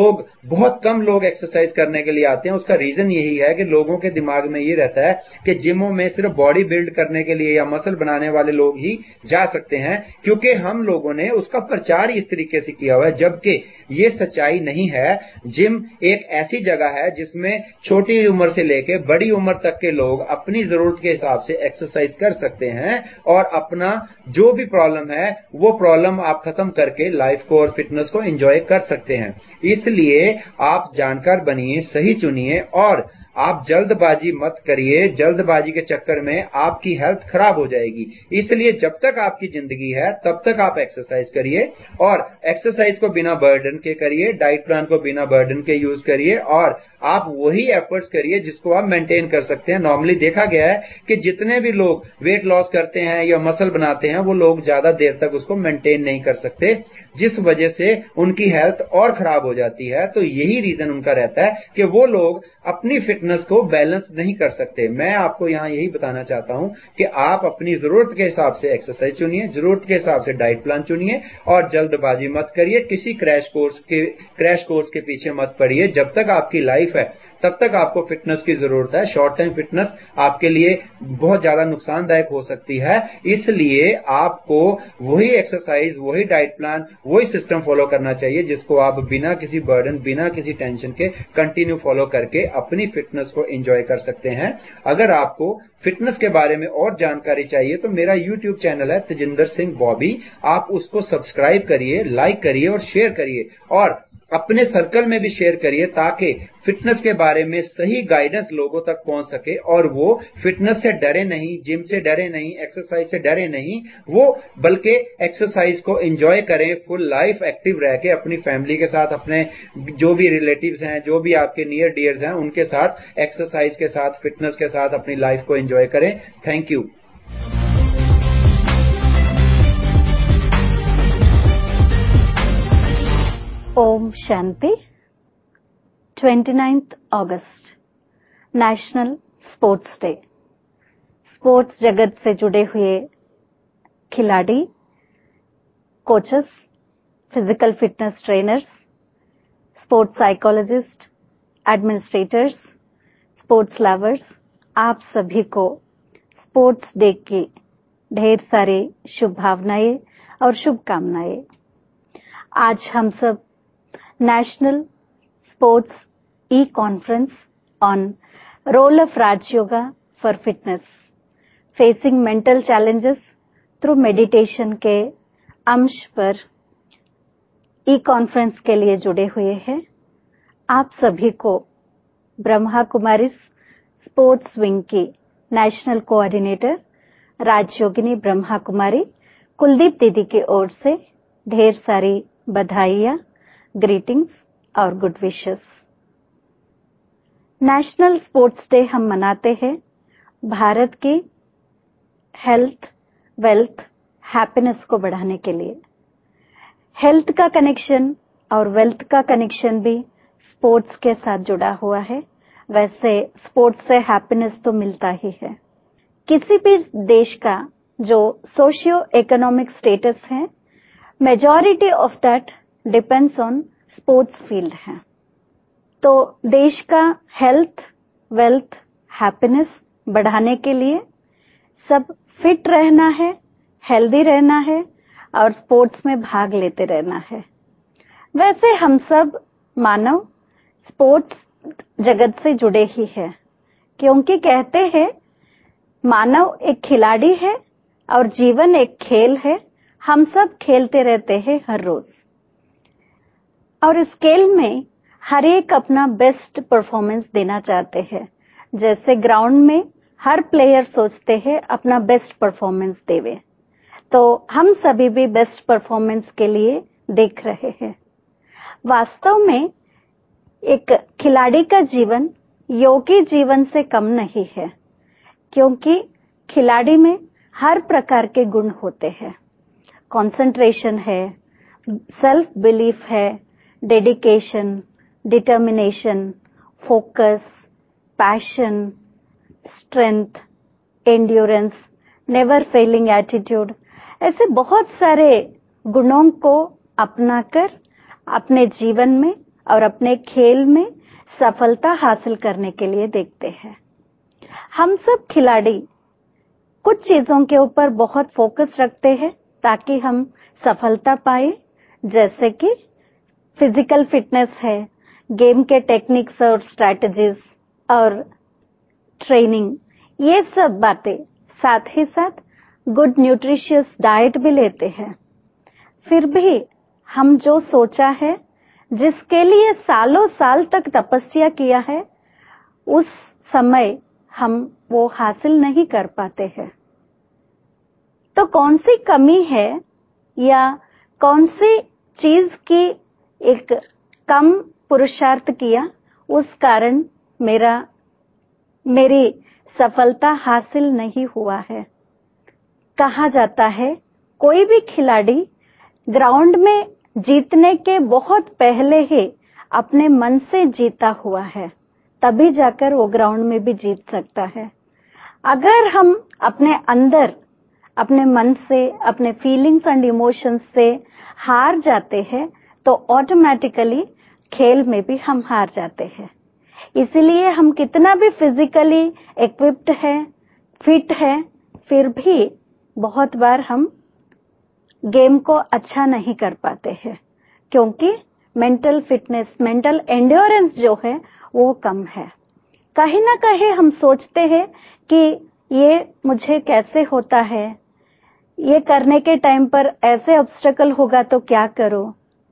बहुत कम लोग एक्सरसाइज करने के लिए आते हैं। उसका रीजन यही है कि लोगों के दिमाग में ये रहता है कि जिमों में सिर्फ बॉडी बिल्ड करने के लिए या मसल बनाने वाले लोग ही जा सकते हैं, क्योंकि हम लोगों ने उसका प्रचार इस तरीके से किया हुआ है, जबकि ये सच्चाई नहीं है। जिम एक ऐसी जगह है जिसमें छोटी उम्र से लेकर बड़ी उम्र तक के लोग अपनी जरूरत के हिसाब से एक्सरसाइज कर सकते हैं और अपना जो भी प्रॉब्लम है वो प्रॉब्लम आप खत्म करके लाइफ को और फिटनेस को एंजॉय कर सकते हैं। इसलिए आप जानकार बनिए, सही चुनिए और आप जल्दबाजी मत करिए। जल्दबाजी के चक्कर में आपकी हेल्थ खराब हो जाएगी। इसलिए जब तक आपकी जिंदगी है तब तक आप एक्सरसाइज करिए और एक्सरसाइज को बिना बर्डन के करिए, डाइट प्लान को बिना बर्डन के यूज करिए और आप वही एफर्ट्स करिए जिसको आप मेंटेन कर सकते हैं। नॉर्मली देखा गया है कि जितने भी लोग वेट लॉस करते हैं या मसल बनाते हैं वो लोग ज्यादा देर तक उसको मेंटेन नहीं कर सकते, जिस वजह से उनकी हेल्थ और खराब हो जाती है। तो यही रीजन उनका रहता है कि वो लोग अपनी फिटनेस को बैलेंस नहीं कर सकते। मैं आपको यहां यही बताना चाहता हूं कि आप अपनी जरूरत के हिसाब से एक्सरसाइज चुनिए, जरूरत के हिसाब से डाइट प्लान चुनिए और जल्दबाजी मत करिए। किसी क्रैश कोर्स के पीछे मत पड़िए। जब तक आपकी लाइफ है तब तक आपको फिटनेस की जरूरत है। शॉर्ट टाइम फिटनेस आपके लिए बहुत ज्यादा नुकसानदायक हो सकती है। इसलिए आपको वही एक्सरसाइज, वही डाइट प्लान, वही सिस्टम फॉलो करना चाहिए जिसको आप बिना किसी बर्डन, बिना किसी टेंशन के कंटिन्यू फॉलो करके अपनी फिटनेस को एंजॉय कर सकते हैं। अगर आपको फिटनेस के बारे में और जानकारी चाहिए तो मेरा YouTube चैनल है तेजिंदर सिंह बॉबी, आप उसको सब्सक्राइब करिए, लाइक करिए और शेयर करिए और अपने सर्कल में भी शेयर करिए ताकि फिटनेस के बारे में सही गाइडेंस लोगों तक पहुंच सके और वो फिटनेस से डरे नहीं, जिम से डरे नहीं, एक्सरसाइज से डरे नहीं, वो बल्कि एक्सरसाइज को एंजॉय करें, फुल लाइफ एक्टिव रह के अपनी फैमिली के साथ, अपने जो भी रिलेटिव्स हैं, जो भी आपके नियर डियर्स हैं, उनके साथ एक्सरसाइज के साथ, फिटनेस के साथ अपनी लाइफ को एंजॉय करें। Thank you. ओम शांति। 29th अगस्त नेशनल स्पोर्ट्स डे। स्पोर्ट्स जगत से जुड़े हुए खिलाड़ी, coaches, physical fitness trainers, sports psychologist, administrators, sports lovers, आप सभी को स्पोर्ट्स डे की ढेर सारी शुभकामनाएं और शुभकामनाएं। आज हम सब national sports e-conference on role of Raj Yoga for fitness, facing mental challenges through meditation के अंश पर e-conference के लिए जुड़े हुए हैं। आप सभी को ब्रह्मा कुमारी स्पोर्ट्स विंग की नेशनल कोऑर्डिनेटर राजयोगिनी ब्रह्मा कुमारी कुलदीप दीदी की ओर से ढेर सारी बधाइयां, ग्रीटिंग्स और good wishes. National sports day हम मनाते हैं भारत की हेल्थ, वेल्थ, हैप्पीनेस को बढ़ाने के लिए। हेल्थ का कनेक्शन और वेल्थ का कनेक्शन भी स्पोर्ट्स के साथ जुड़ा हुआ है। वैसे स्पोर्ट्स से हैप्पीनेस तो मिलता ही है। किसी भी देश का जो सोशियो इकोनॉमिक स्टेटस है, majority of that depends on sports field है। तो देश का हेल्थ, वेल्थ, हैप्पीनेस बढ़ाने के लिए सब फिट रहना है, हेल्दी रहना है और स्पोर्ट्स में भाग लेते रहना है। वैसे हम सब मानव स्पोर्ट्स जगत से जुड़े ही हैं, क्योंकि कहते हैं मानव एक खिलाड़ी है और जीवन एक खेल है। हम सब खेलते रहते हैं हर रोज और इस खेल में हर एक अपना बेस्ट परफॉर्मेंस देना चाहते हैं। जैसे ग्राउंड में हर प्लेयर सोचते हैं अपना बेस्ट परफॉर्मेंस देवे, तो हम सभी भी बेस्ट परफॉर्मेंस के लिए देख रहे हैं। वास्तव में एक खिलाड़ी का जीवन योगी जीवन से कम नहीं है, क्योंकि खिलाड़ी में हर प्रकार के गुण होते हैं। कंसंट्रेशन है, सेल्फ बिलीफ है, dedication, determination, focus, passion, strength, endurance, never failing attitude, ऐसे बहुत सारे गुणों को अपनाकर अपने जीवन में और अपने खेल में सफलता हासिल करने के लिए देखते हैं। हम सब खिलाड़ी कुछ चीजों के ऊपर बहुत फोकस रखते हैं ताकि हम सफलता पाए, जैसे कि फिजिकल फिटनेस है, गेम के टेक्निक्स और स्ट्रैटेजीज और ट्रेनिंग, ये सब बातें, साथ ही साथ गुड न्यूट्रिशियस डाइट भी लेते हैं। फिर भी हम जो सोचा है, जिसके लिए सालों साल तक तपस्या किया है, उस समय हम वो हासिल नहीं कर पाते हैं। तो कौन सी कमी है या कौन सी चीज की एक कम पुरुषार्थ किया, उस कारण मेरी सफलता हासिल नहीं हुआ है। कहा जाता है कोई भी खिलाड़ी ग्राउंड में जीतने के बहुत पहले ही अपने मन से जीता हुआ है, तभी जाकर वो ग्राउंड में भी जीत सकता है। अगर हम अपने अंदर, अपने मन से, अपने फीलिंग्स एंड इमोशंस से हार जाते हैं, तो ऑटोमेटिकली खेल में भी हम हार जाते हैं। इसलिए हम कितना भी फिजिकली इक्विप्ड है, फिट है, फिर भी बहुत बार हम गेम को अच्छा नहीं कर पाते हैं, क्योंकि मेंटल फिटनेस, मेंटल एंड्योरेंस जो है वो कम है। कहीं ना कहीं हम सोचते हैं कि ये मुझे कैसे होता है, ये करने के टाइम पर ऐसे ऑब्स्टेकल होगा तो क्या करो।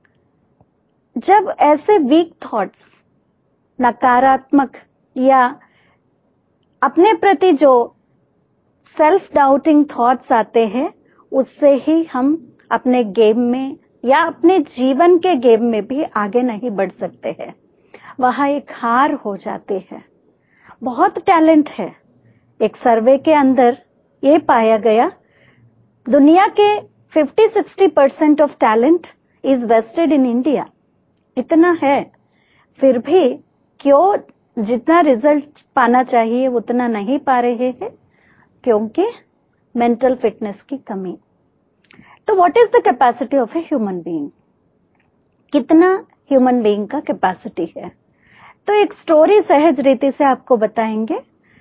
जब ऐसे वीक थॉट्स, नकारात्मक या अपने प्रति जो सेल्फ डाउटिंग थॉट्स आते हैं, उससे ही हम अपने गेम में या अपने जीवन के गेम में भी आगे नहीं बढ़ सकते हैं, वहां एक हार हो जाती है। बहुत टैलेंट है। एक सर्वे के अंदर ये पाया गया, दुनिया के 50-60% of talent is wasted in India. इतना है, फिर भी क्यों जितना रिजल्ट पाना चाहिए उतना नहीं पा रहे हैं, क्योंकि मेंटल फिटनेस की कमी। तो what is the capacity of a human being? कितना ह्यूमन बीइंग का कैपेसिटी है? तो एक स्टोरी सहज रीति से आपको बताएंगे।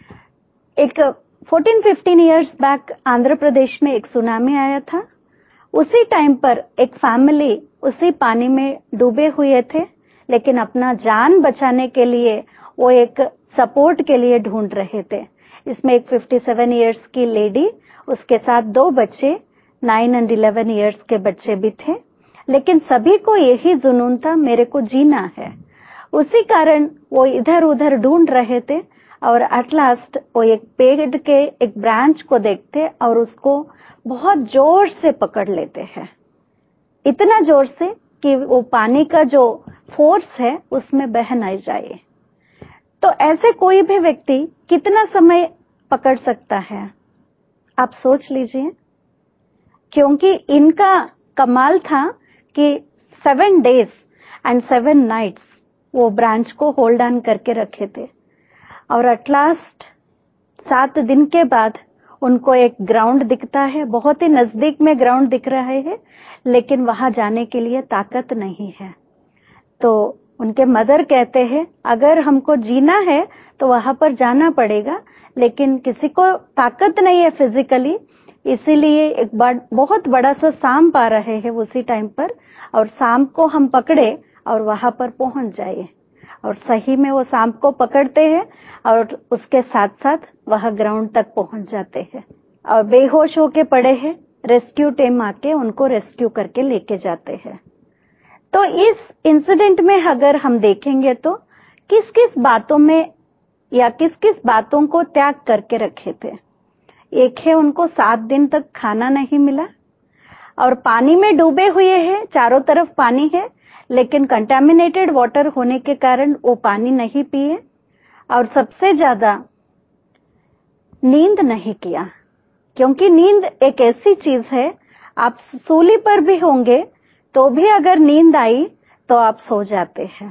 एक 14-15 इयर्स बैक आंध्र प्रदेश में एक सुनामी आया था। उसी टाइम पर एक फैमिली उसी पानी में डूबे हुए थे, लेकिन अपना जान बचाने के लिए वो एक सपोर्ट के लिए ढूंढ रहे थे। इसमें एक 57 इयर्स की लेडी, उसके साथ 2 बच्चे 9 और 11 इयर्स के बच्चे भी थे, लेकिन सभी को यही जुनून था, मेरे को जीना है। उसी कारण वो इधर उधर ढूंढ रहे थे और एट लास्ट वो एक पेड़ के एक ब्रांच को देखते और उसको बहुत जोर से पकड़ लेते हैं, इतना जोर से कि वो पानी का जो फोर्स है उसमें बह नहीं जाए। तो ऐसे कोई भी व्यक्ति कितना समय पकड़ सकता है, आप सोच लीजिए। क्योंकि इनका कमाल था कि 7 days and 7 nights वो ब्रांच को होल्ड ऑन करके रखे थे, और एट लास्ट 7 दिन के बाद उनको एक ग्राउंड दिखता है, बहुत ही नजदीक में ग्राउंड दिख रहा है, लेकिन वहां जाने के लिए ताकत नहीं है। तो उनके मदर कहते हैं, अगर हमको जीना है तो वहां पर जाना पड़ेगा, लेकिन किसी को ताकत नहीं है फिजिकली, इसीलिए एक बहुत बड़ा सा सांप आ रहे हैं उसी टाइम पर, और सांप को हम पकड़े और वहां पर पहुंच जाए। और सही में वो सांप को पकड़ते हैं और उसके साथ साथ वह ग्राउंड तक पहुंच जाते हैं और बेहोश होके पड़े हैं। रेस्क्यू टीम आके उनको रेस्क्यू करके लेके जाते हैं। तो इस इंसिडेंट में अगर हम देखेंगे तो किस किस बातों में या किस किस बातों को त्याग करके रखे थे। एक है, उनको 7 दिन तक खाना नहीं मिला और पानी में डूबे हुए हैं, चारों तरफ पानी है, लेकिन कंटामिनेटेड वाटर होने के कारण वो पानी नहीं पिए, और सबसे ज्यादा नींद नहीं किया, क्योंकि नींद एक ऐसी चीज है, आप सूली पर भी होंगे तो भी अगर नींद आई तो आप सो जाते हैं।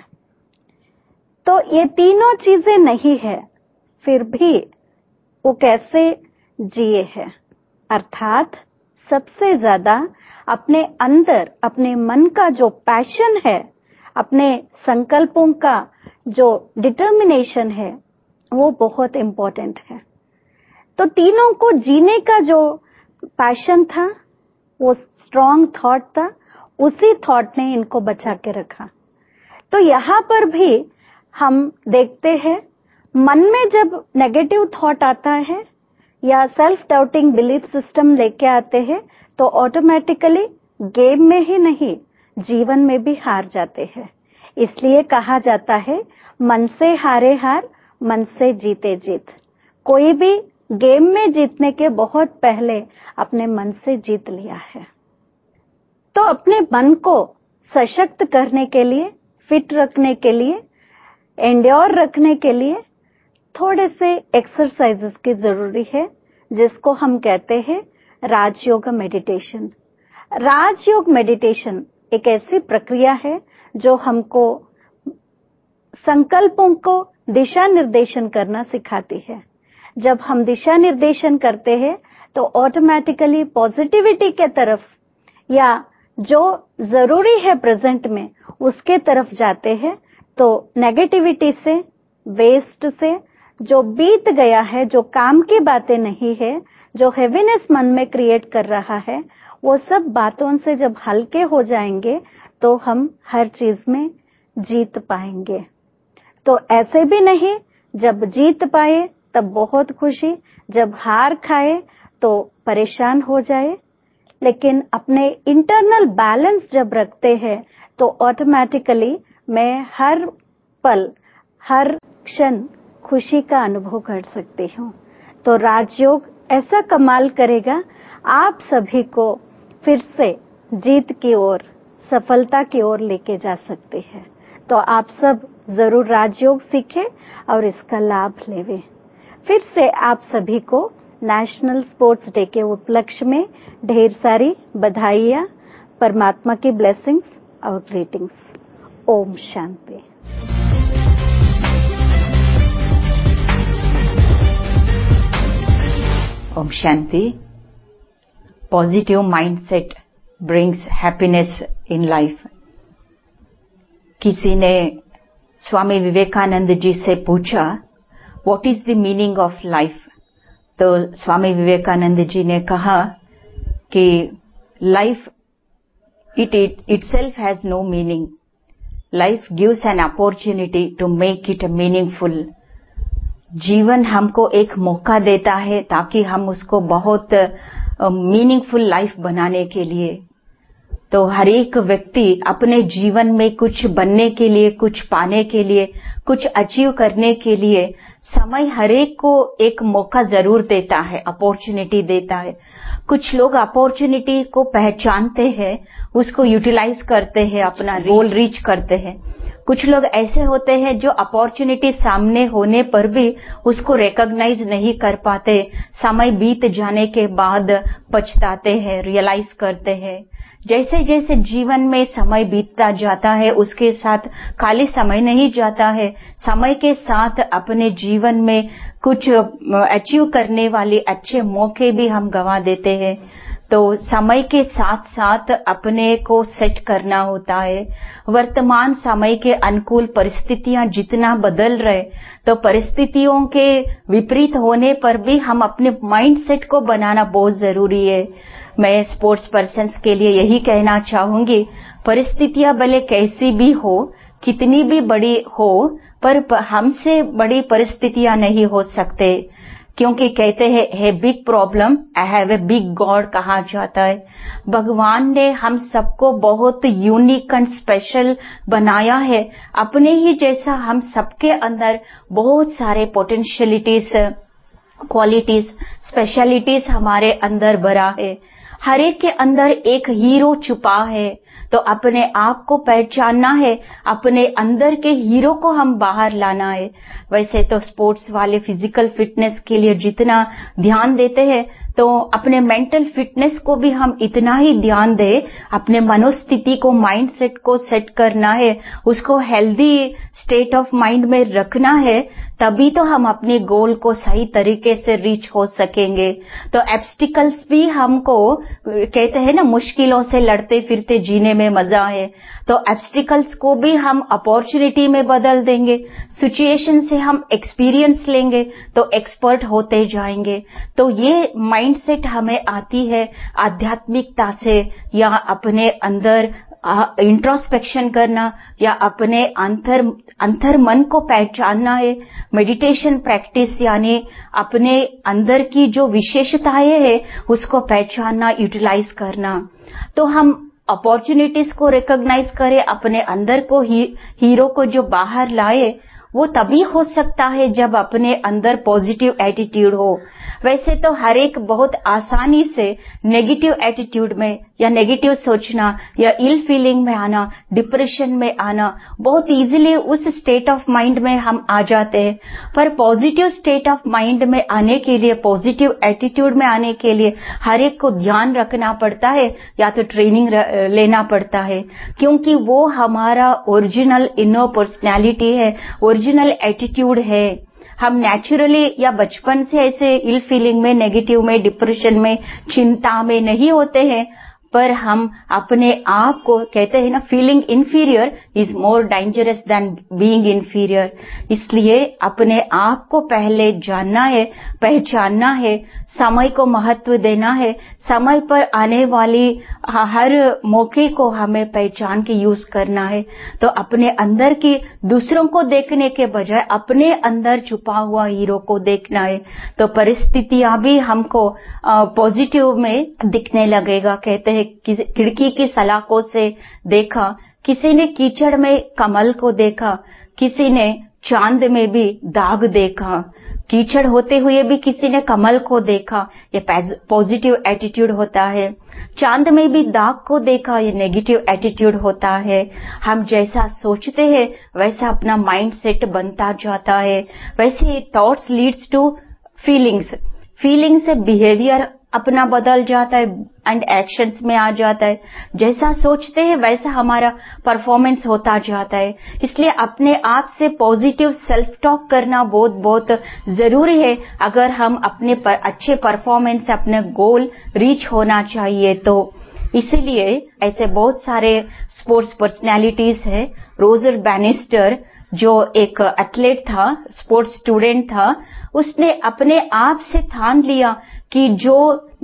तो ये तीनों चीजें नहीं है, फिर भी वो कैसे जिए है, अर्थात सबसे ज्यादा अपने अंदर अपने मन का जो पैशन है, अपने संकल्पों का जो डिटर्मिनेशन है, वो बहुत इंपॉर्टेंट है। तो तीनों को जीने का जो पैशन था, वो स्ट्रॉन्ग थॉट था, उसी थॉट ने इनको बचा के रखा। तो यहां पर भी हम देखते हैं, मन में जब नेगेटिव थॉट आता है या सेल्फ डाउटिंग बिलीफ सिस्टम लेके आते हैं, तो ऑटोमेटिकली गेम में ही नहीं, जीवन में भी हार जाते हैं। इसलिए कहा जाता है, मन से हारे हार, मन से जीते जीत। कोई भी गेम में जीतने के बहुत पहले अपने मन से जीत लिया है। तो अपने मन को सशक्त करने के लिए, फिट रखने के लिए, एंड्योर रखने के लिए थोड़े से एक्सरसाइजेस की जरूरी है, जिसको हम कहते हैं राजयोग मेडिटेशन। राजयोग मेडिटेशन एक ऐसी प्रक्रिया है जो हमको संकल्पों को दिशा निर्देशन करना सिखाती है। जब हम दिशा निर्देशन करते हैं तो ऑटोमेटिकली पॉजिटिविटी के तरफ या जो जरूरी है प्रेजेंट में उसके तरफ जाते हैं। तो नेगेटिविटी से, वेस्ट से, जो बीत गया है, जो काम की बातें नहीं है, जो हेवीनेस मन में क्रिएट कर रहा है, वो सब बातों से जब हल्के हो जाएंगे तो हम हर चीज में जीत पाएंगे। तो ऐसे भी नहीं, जब जीत पाए तब बहुत खुशी, जब हार खाए तो परेशान हो जाए। लेकिन अपने इंटरनल बैलेंस जब रखते हैं तो ऑटोमेटिकली मैं हर पल, हर क्षण खुशी का अनुभव कर सकती हूँ। तो राजयोग ऐसा कमाल करेगा, आप सभी को फिर से जीत की ओर, सफलता की ओर लेके जा सकते हैं। तो आप सब जरूर राजयोग सीखें और इसका लाभ लेवें। फिर से आप सभी को नेशनल स्पोर्ट्स डे के उपलक्ष्य में ढेर सारी बधाइयां, परमात्मा की ब्लेसिंग्स और ग्रीटिंग्स। ओम शांति। Om Shanti. Positive mindset brings happiness in life. किसी ने स्वामी विवेकानंद जी से पूछा, What is the meaning of life? तो स्वामी विवेकानंद जी ने कहा कि life itself has no meaning. Life gives an opportunity to make it meaningful. जीवन हमको एक मौका देता है ताकि हम उसको बहुत मीनिंगफुल लाइफ बनाने के लिए। तो हर एक व्यक्ति अपने जीवन में कुछ बनने के लिए, कुछ पाने के लिए, कुछ अचीव करने के लिए समय हर एक को एक मौका जरूर देता है, अपॉर्चुनिटी देता है। कुछ लोग अपॉर्चुनिटी को पहचानते हैं, उसको यूटिलाइज करते हैं, अपना गोल रीच करते हैं। कुछ लोग ऐसे होते हैं जो अपॉर्चुनिटी सामने होने पर भी उसको रिकॉग्नाइज नहीं कर पाते, समय बीत जाने के बाद पछताते हैं, रियलाइज करते हैं। जैसे जैसे जीवन में समय बीतता जाता है उसके साथ खाली समय नहीं जाता है, समय के साथ अपने जीवन में कुछ अचीव करने वाले अच्छे मौके भी हम गंवा देते हैं। तो समय के साथ साथ अपने को सेट करना होता है। वर्तमान समय के अनुकूल परिस्थितियां जितना बदल रहे, तो परिस्थितियों के विपरीत होने पर भी हम अपने माइंड सेट को बनाना बहुत जरूरी है। मैं स्पोर्ट्स पर्सन्स के लिए यही कहना चाहूंगी, परिस्थितियां भले कैसी भी हो, कितनी भी बड़ी हो, पर हमसे बड़ी परिस्थितियां नहीं हो सकते। क्योंकि कहते हैं है big problem I have a big God कहा जाता है। भगवान ने हम सबको बहुत यूनिक एंड स्पेशल बनाया है। अपने ही जैसा हम सबके अंदर बहुत सारे पोटेंशियलिटीज, क्वालिटीज, स्पेशलिटीज हमारे अंदर भरा है। हर एक के अंदर एक हीरो छुपा है। तो अपने आप को पहचानना है, अपने अंदर के हीरो को हम बाहर लाना है। वैसे तो स्पोर्ट्स वाले फिजिकल फिटनेस के लिए जितना ध्यान देते हैं, तो अपने मेंटल फिटनेस को भी हम इतना ही ध्यान दें, अपने मनोस्थिति को, माइंडसेट को सेट करना है, उसको हेल्दी स्टेट ऑफ माइंड में रखना है, तभी तो हम अपने गोल को सही तरीके से रीच हो सकेंगे। तो एब्स्टिकल्स भी हमको कहते हैं ना, मुश्किलों से लड़ते फिरते जीने में मजा है, तो एब्स्टिकल्स को भी हम अपॉर्चुनिटी में बदल देंगे, सिचुएशन से हम एक्सपीरियंस लेंगे तो एक्सपर्ट होते जाएंगे। तो ये माइंडसेट हमें आती है आध्यात्मिकता से, या अपने अंदर इंट्रोस्पेक्शन करना, या अपने अंतर मन को पहचानना है। मेडिटेशन प्रैक्टिस यानी अपने अंदर की जो विशेषताएं हैं उसको पहचानना, यूटिलाइज करना। तो हम अपॉर्चुनिटीज को रिकॉग्नाइज करें, अपने अंदर को हीरो को जो बाहर लाए, वो तभी हो सकता है जब अपने अंदर पॉजिटिव एटीट्यूड हो। वैसे तो हर एक बहुत आसानी से नेगेटिव एटीट्यूड में, या नेगेटिव सोचना, या इल फीलिंग में आना, डिप्रेशन में आना, बहुत इजीली उस स्टेट ऑफ माइंड में हम आ जाते हैं। पर पॉजिटिव स्टेट ऑफ माइंड में आने के लिए, पॉजिटिव एटीट्यूड में आने के लिए हर एक को ध्यान रखना पड़ता है, या तो ट्रेनिंग लेना पड़ता है, क्योंकि वो हमारा ओरिजिनल इनर पर्सनैलिटी है, ओरिजिनल एटीट्यूड है। हम नेचुरली या बचपन से ऐसे इल फीलिंग में, नेगेटिव में, डिप्रेशन में, चिंता में नहीं होते हैं, पर हम अपने आप को कहते हैं ना, feeling inferior is more dangerous than being inferior. इसलिए अपने आप को पहले जानना है, पहचानना है, समय को महत्व देना है, समय पर आने वाली हर मौके को हमें पहचान के यूज करना है। तो अपने अंदर की दूसरों को देखने के बजाय अपने अंदर छुपा हुआ हीरो को देखना है, तो परिस्थितियां भी हमको पॉजिटिव में दिखने लगेगा। कहते हैं खिड़की की सलाखों से देखा, किसी ने कीचड़ में कमल को देखा, किसी ने चांद में भी दाग देखा, कीचड़ होते हुए भी किसी ने कमल को देखा, ये पॉजिटिव एटीट्यूड होता है। चांद में भी दाग को देखा, ये नेगेटिव एटीट्यूड होता है। हम जैसा सोचते हैं वैसा अपना माइंड सेट बनता जाता है। वैसे thoughts leads to feelings, feeling से बिहेवियर अपना बदल जाता है एंड एक्शंस में आ जाता है। जैसा सोचते हैं वैसा हमारा परफॉर्मेंस होता जाता है। इसलिए अपने आप से पॉजिटिव सेल्फ टॉक करना बहुत बहुत जरूरी है, अगर हम अपने अच्छे परफॉर्मेंस से अपने गोल रीच होना चाहिए तो। इसीलिए ऐसे बहुत सारे स्पोर्ट्स पर्सनैलिटीज है। रोजर बैनिस्टर जो एक एथलीट था, स्पोर्ट्स स्टूडेंट था, उसने अपने आप से ठान लिया कि जो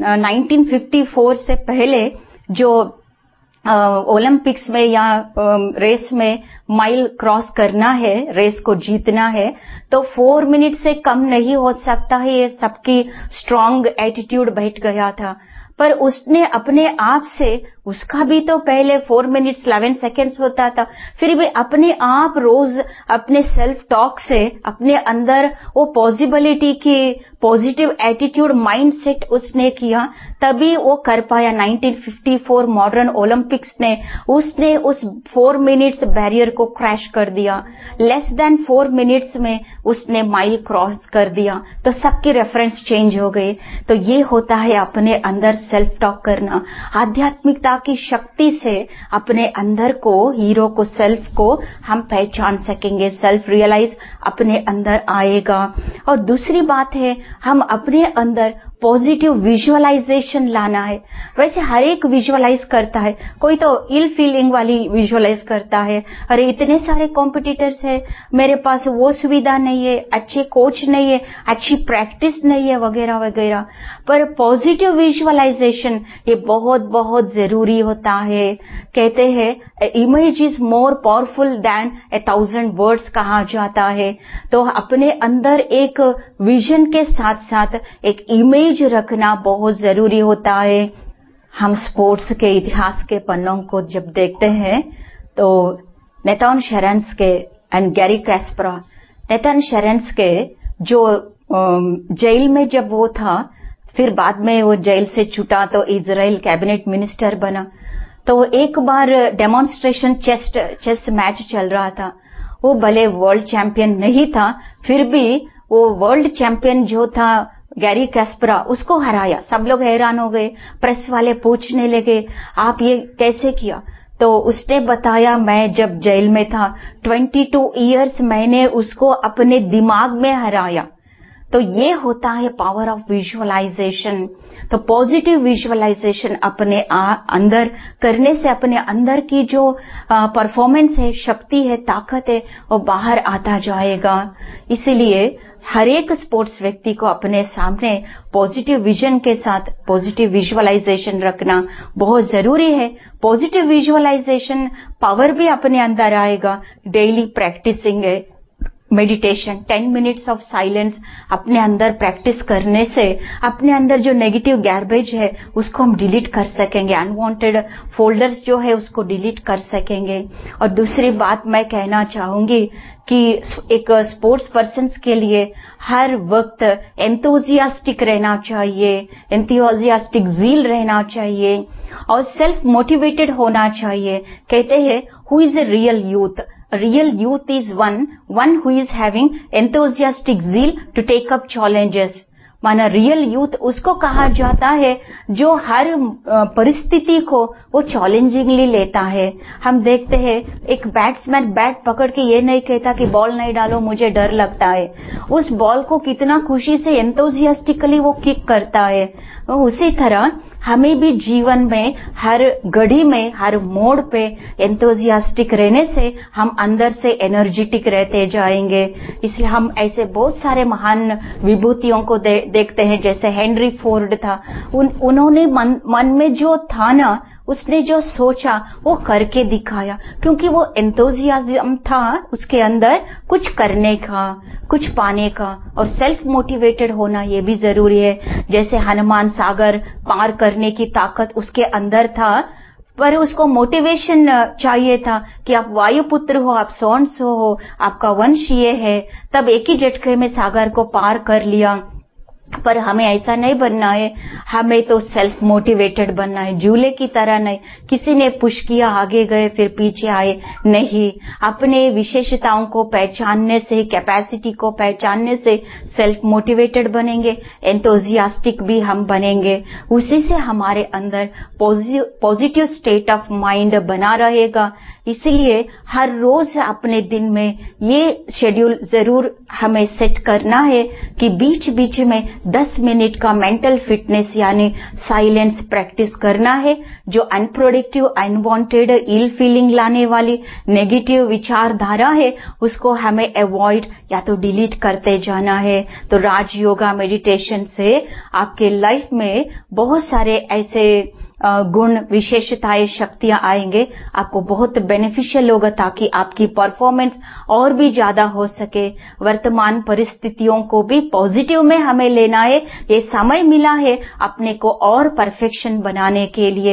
1954 से पहले जो ओलंपिक्स में या रेस में माइल क्रॉस करना है, रेस को जीतना है, तो 4 मिनट से कम नहीं हो सकता है। ये सबकी स्ट्रांग एटीट्यूड बैठ गया था। पर उसने अपने आप से, उसका भी तो पहले 4 मिनट्स 11 सेकेंड्स होता था, फिर भी अपने आप रोज अपने सेल्फ टॉक से अपने अंदर वो पॉसिबिलिटी की पॉजिटिव एटीट्यूड माइंड सेट उसने किया, तभी वो कर पाया। 1954 मॉडर्न ओलंपिक्स ने उसने उस 4 मिनट्स बैरियर को क्रैश कर दिया। लेस देन 4 मिनट्स में उसने माइल क्रॉस कर दिया, तो सबकी रेफरेंस चेंज हो गए। तो ये होता है अपने अंदर सेल्फ टॉक करना। आध्यात्मिकता की शक्ति से अपने अंदर को, हीरो को, सेल्फ को हम पहचान सकेंगे, सेल्फ रियलाइज अपने अंदर आएगा। और दूसरी बात है, हम अपने अंदर पॉजिटिव विजुअलाइजेशन लाना है। वैसे हर एक विजुअलाइज करता है, कोई तो इल फीलिंग वाली विजुअलाइज करता है, अरे इतने सारे कॉम्पिटिटर्स है, मेरे पास वो सुविधा नहीं है, अच्छे कोच नहीं है, अच्छी प्रैक्टिस नहीं है, वगैरह वगैरह। पर पॉजिटिव विजुअलाइजेशन ये बहुत बहुत जरूरी होता है। कहते हैं image is more powerful than 1000 words कहा जाता है। तो अपने अंदर एक विजन के साथ साथ एक इमेज रखना बहुत जरूरी होता है। हम स्पोर्ट्स के इतिहास के पन्नों को जब देखते हैं तो नेथान शेरेन्स्के एंड गैरी कैस्परा, नेथान शेरेन्स्के जो जेल में जब वो था, फिर बाद में वो जेल से छूटा तो इजराइल कैबिनेट मिनिस्टर बना। तो एक बार डेमोन्स्ट्रेशन चेस मैच चल रहा था। वो भले वर्ल्ड चैंपियन नहीं था, फिर भी वो वर्ल्ड चैंपियन जो था गैरी कैस्परा, उसको हराया। सब लोग हैरान हो गए, प्रेस वाले पूछने लगे आप ये कैसे किया? तो उसने बताया मैं जब जेल में था 22 इयर्स मैंने उसको अपने दिमाग में हराया। तो ये होता है पावर ऑफ विजुअलाइजेशन। तो पॉजिटिव विजुअलाइजेशन अपने अंदर करने से अपने अंदर की जो परफॉर्मेंस है, शक्ति है, ताकत है, वो बाहर आता जाएगा। इसीलिए हर एक स्पोर्ट्स व्यक्ति को अपने सामने पॉजिटिव विजन के साथ पॉजिटिव विजुअलाइजेशन रखना बहुत जरूरी है। पॉजिटिव विजुअलाइजेशन पावर भी अपने अंदर आएगा। डेली प्रैक्टिसिंग है, मेडिटेशन, 10 मिनट्स ऑफ साइलेंस अपने अंदर प्रैक्टिस करने से अपने अंदर जो नेगेटिव गार्बेज है उसको हम डिलीट कर सकेंगे, अनवांटेड फोल्डर्स जो है उसको डिलीट कर सकेंगे। और दूसरी बात मैं कहना चाहूंगी कि एक स्पोर्ट्स पर्सन के लिए हर वक्त एंथुसियास्टिक रहना चाहिए, एंथुसियास्टिक ज़ील रहना चाहिए और सेल्फ मोटिवेटेड होना चाहिए। कहते हैं who is a real youth? Real youth is one who is having enthusiastic zeal to take up challenges. माना रियल यूथ उसको कहा जाता है जो हर परिस्थिति को वो चैलेंजिंगली लेता है। हम देखते हैं एक बैट्समैन बैट पकड़ के ये नहीं कहता कि बॉल नहीं डालो मुझे डर लगता है, उस बॉल को कितना खुशी से एंथुसियास्टिकली वो किक करता है। उसी तरह हमें भी जीवन में हर घड़ी में हर मोड़ पे एंथुसियास्टिक रहने से हम अंदर से एनर्जेटिक रहते जाएंगे। इसलिए हम ऐसे बहुत सारे महान विभूतियों को देखते हैं, जैसे हेनरी फोर्ड था। उन्होंने मन में जो था ना, उसने जो सोचा वो करके दिखाया, क्योंकि वो एंथुसियाज्म था उसके अंदर कुछ करने का, कुछ पाने का। और सेल्फ मोटिवेटेड होना ये भी जरूरी है। जैसे हनुमान सागर पार करने की ताकत उसके अंदर था, पर उसको मोटिवेशन चाहिए था कि आप वायुपुत्र हो, आप सौंस हो, आपका वंश ये है, तब एक ही झटके में सागर को पार कर लिया। पर हमें ऐसा नहीं बनना है, हमें तो सेल्फ मोटिवेटेड बनना है, झूले की तरह नहीं, किसी ने पुश किया आगे गए फिर पीछे आए नहीं। अपने विशेषताओं को पहचानने से, कैपेसिटी को पहचानने से सेल्फ मोटिवेटेड बनेंगे, एंथुसियास्टिक भी हम बनेंगे। उसी से हमारे अंदर पॉजिटिव स्टेट ऑफ माइंड बना रहेगा। इसलिए हर रोज अपने दिन में ये शेड्यूल जरूर हमें सेट करना है कि बीच बीच में 10 मिनट का मेंटल फिटनेस यानी साइलेंस प्रैक्टिस करना है। जो अनप्रोडक्टिव, अनवांटेड, इल फीलिंग लाने वाली नेगेटिव विचारधारा है उसको हमें अवॉइड या तो डिलीट करते जाना है। तो राज योगा मेडिटेशन से आपके लाइफ में बहुत सारे ऐसे गुण, विशेषताएं, शक्तियां आएंगे, आपको बहुत बेनिफिशियल होगा ताकि आपकी परफॉर्मेंस और भी ज्यादा हो सके। वर्तमान परिस्थितियों को भी पॉजिटिव में हमें लेना है। ये समय मिला है अपने को और परफेक्शन बनाने के लिए।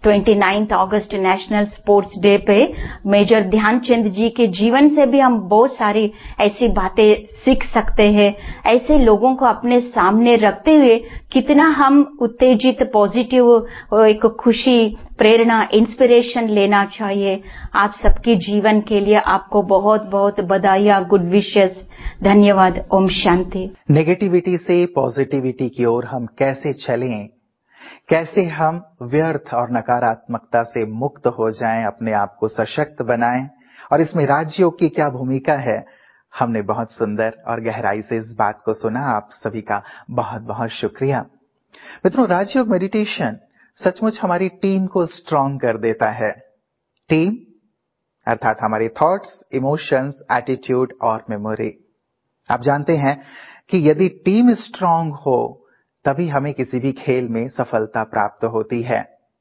29 अगस्त नेशनल स्पोर्ट्स डे पे मेजर ध्यानचंद जी के जीवन से भी हम बहुत सारी ऐसी बातें सीख सकते हैं। ऐसे लोगों को अपने सामने रखते हुए कितना हम उत्तेजित, पॉजिटिव, एक खुशी, प्रेरणा, इंस्पिरेशन लेना चाहिए। आप सबके जीवन के लिए आपको बहुत बहुत बधाइयां, गुड विशेस, धन्यवाद। ओम शांति। नेगेटिविटी से पॉजिटिविटी की ओर हम कैसे चलें, कैसे हम व्यर्थ और नकारात्मकता से मुक्त हो जाएं, अपने आप को सशक्त बनाएं, और इसमें राजयोग की क्या भूमिका है, हमने बहुत सुंदर और गहराई से इस बात को सुना। आप सभी का बहुत बहुत शुक्रिया। मित्रों, राजयोग मेडिटेशन सचमुच हमारी टीम को स्ट्रांग कर देता है। टीम अर्थात हमारे थॉट्स, इमोशंस, एटीट्यूड और मेमोरी। आप जानते हैं कि यदि टीम स्ट्रांग हो तभी हमें किसी भी खेल में सफलता प्राप्त होती है।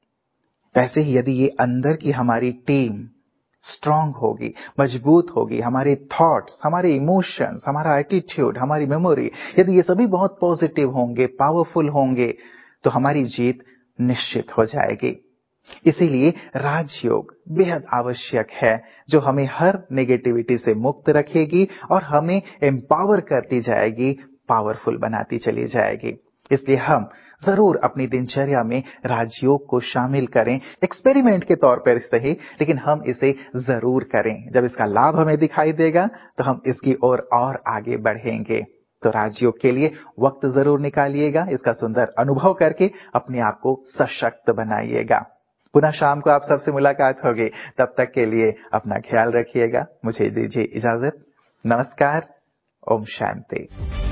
वैसे ही यदि ये अंदर की हमारी टीम स्ट्रांग होगी, मजबूत होगी, हमारे थॉट्स, हमारे इमोशंस, हमारा एटीट्यूड, हमारी मेमोरी, यदि ये सभी बहुत पॉजिटिव होंगे, पावरफुल होंगे, तो हमारी जीत निश्चित हो जाएगी। इसीलिए राजयोग बेहद आवश्यक है, जो हमें हर नेगेटिविटी से मुक्त रखेगी और हमें एम्पावर करती जाएगी, पावरफुल बनाती चली जाएगी। इसलिए हम जरूर अपनी दिनचर्या में राजयोग को शामिल करें, एक्सपेरिमेंट के तौर पर सही, लेकिन हम इसे जरूर करें। जब इसका लाभ हमें दिखाई देगा तो हम इसकी ओर और आगे बढ़ेंगे। तो राजयोग के लिए वक्त जरूर निकालिएगा, इसका सुंदर अनुभव करके अपने आप को सशक्त बनाइएगा। पुनः शाम को आप सबसे मुलाकात होगी, तब तक के लिए अपना ख्याल रखिएगा। मुझे दीजिए इजाजत। नमस्कार। ओम शांति।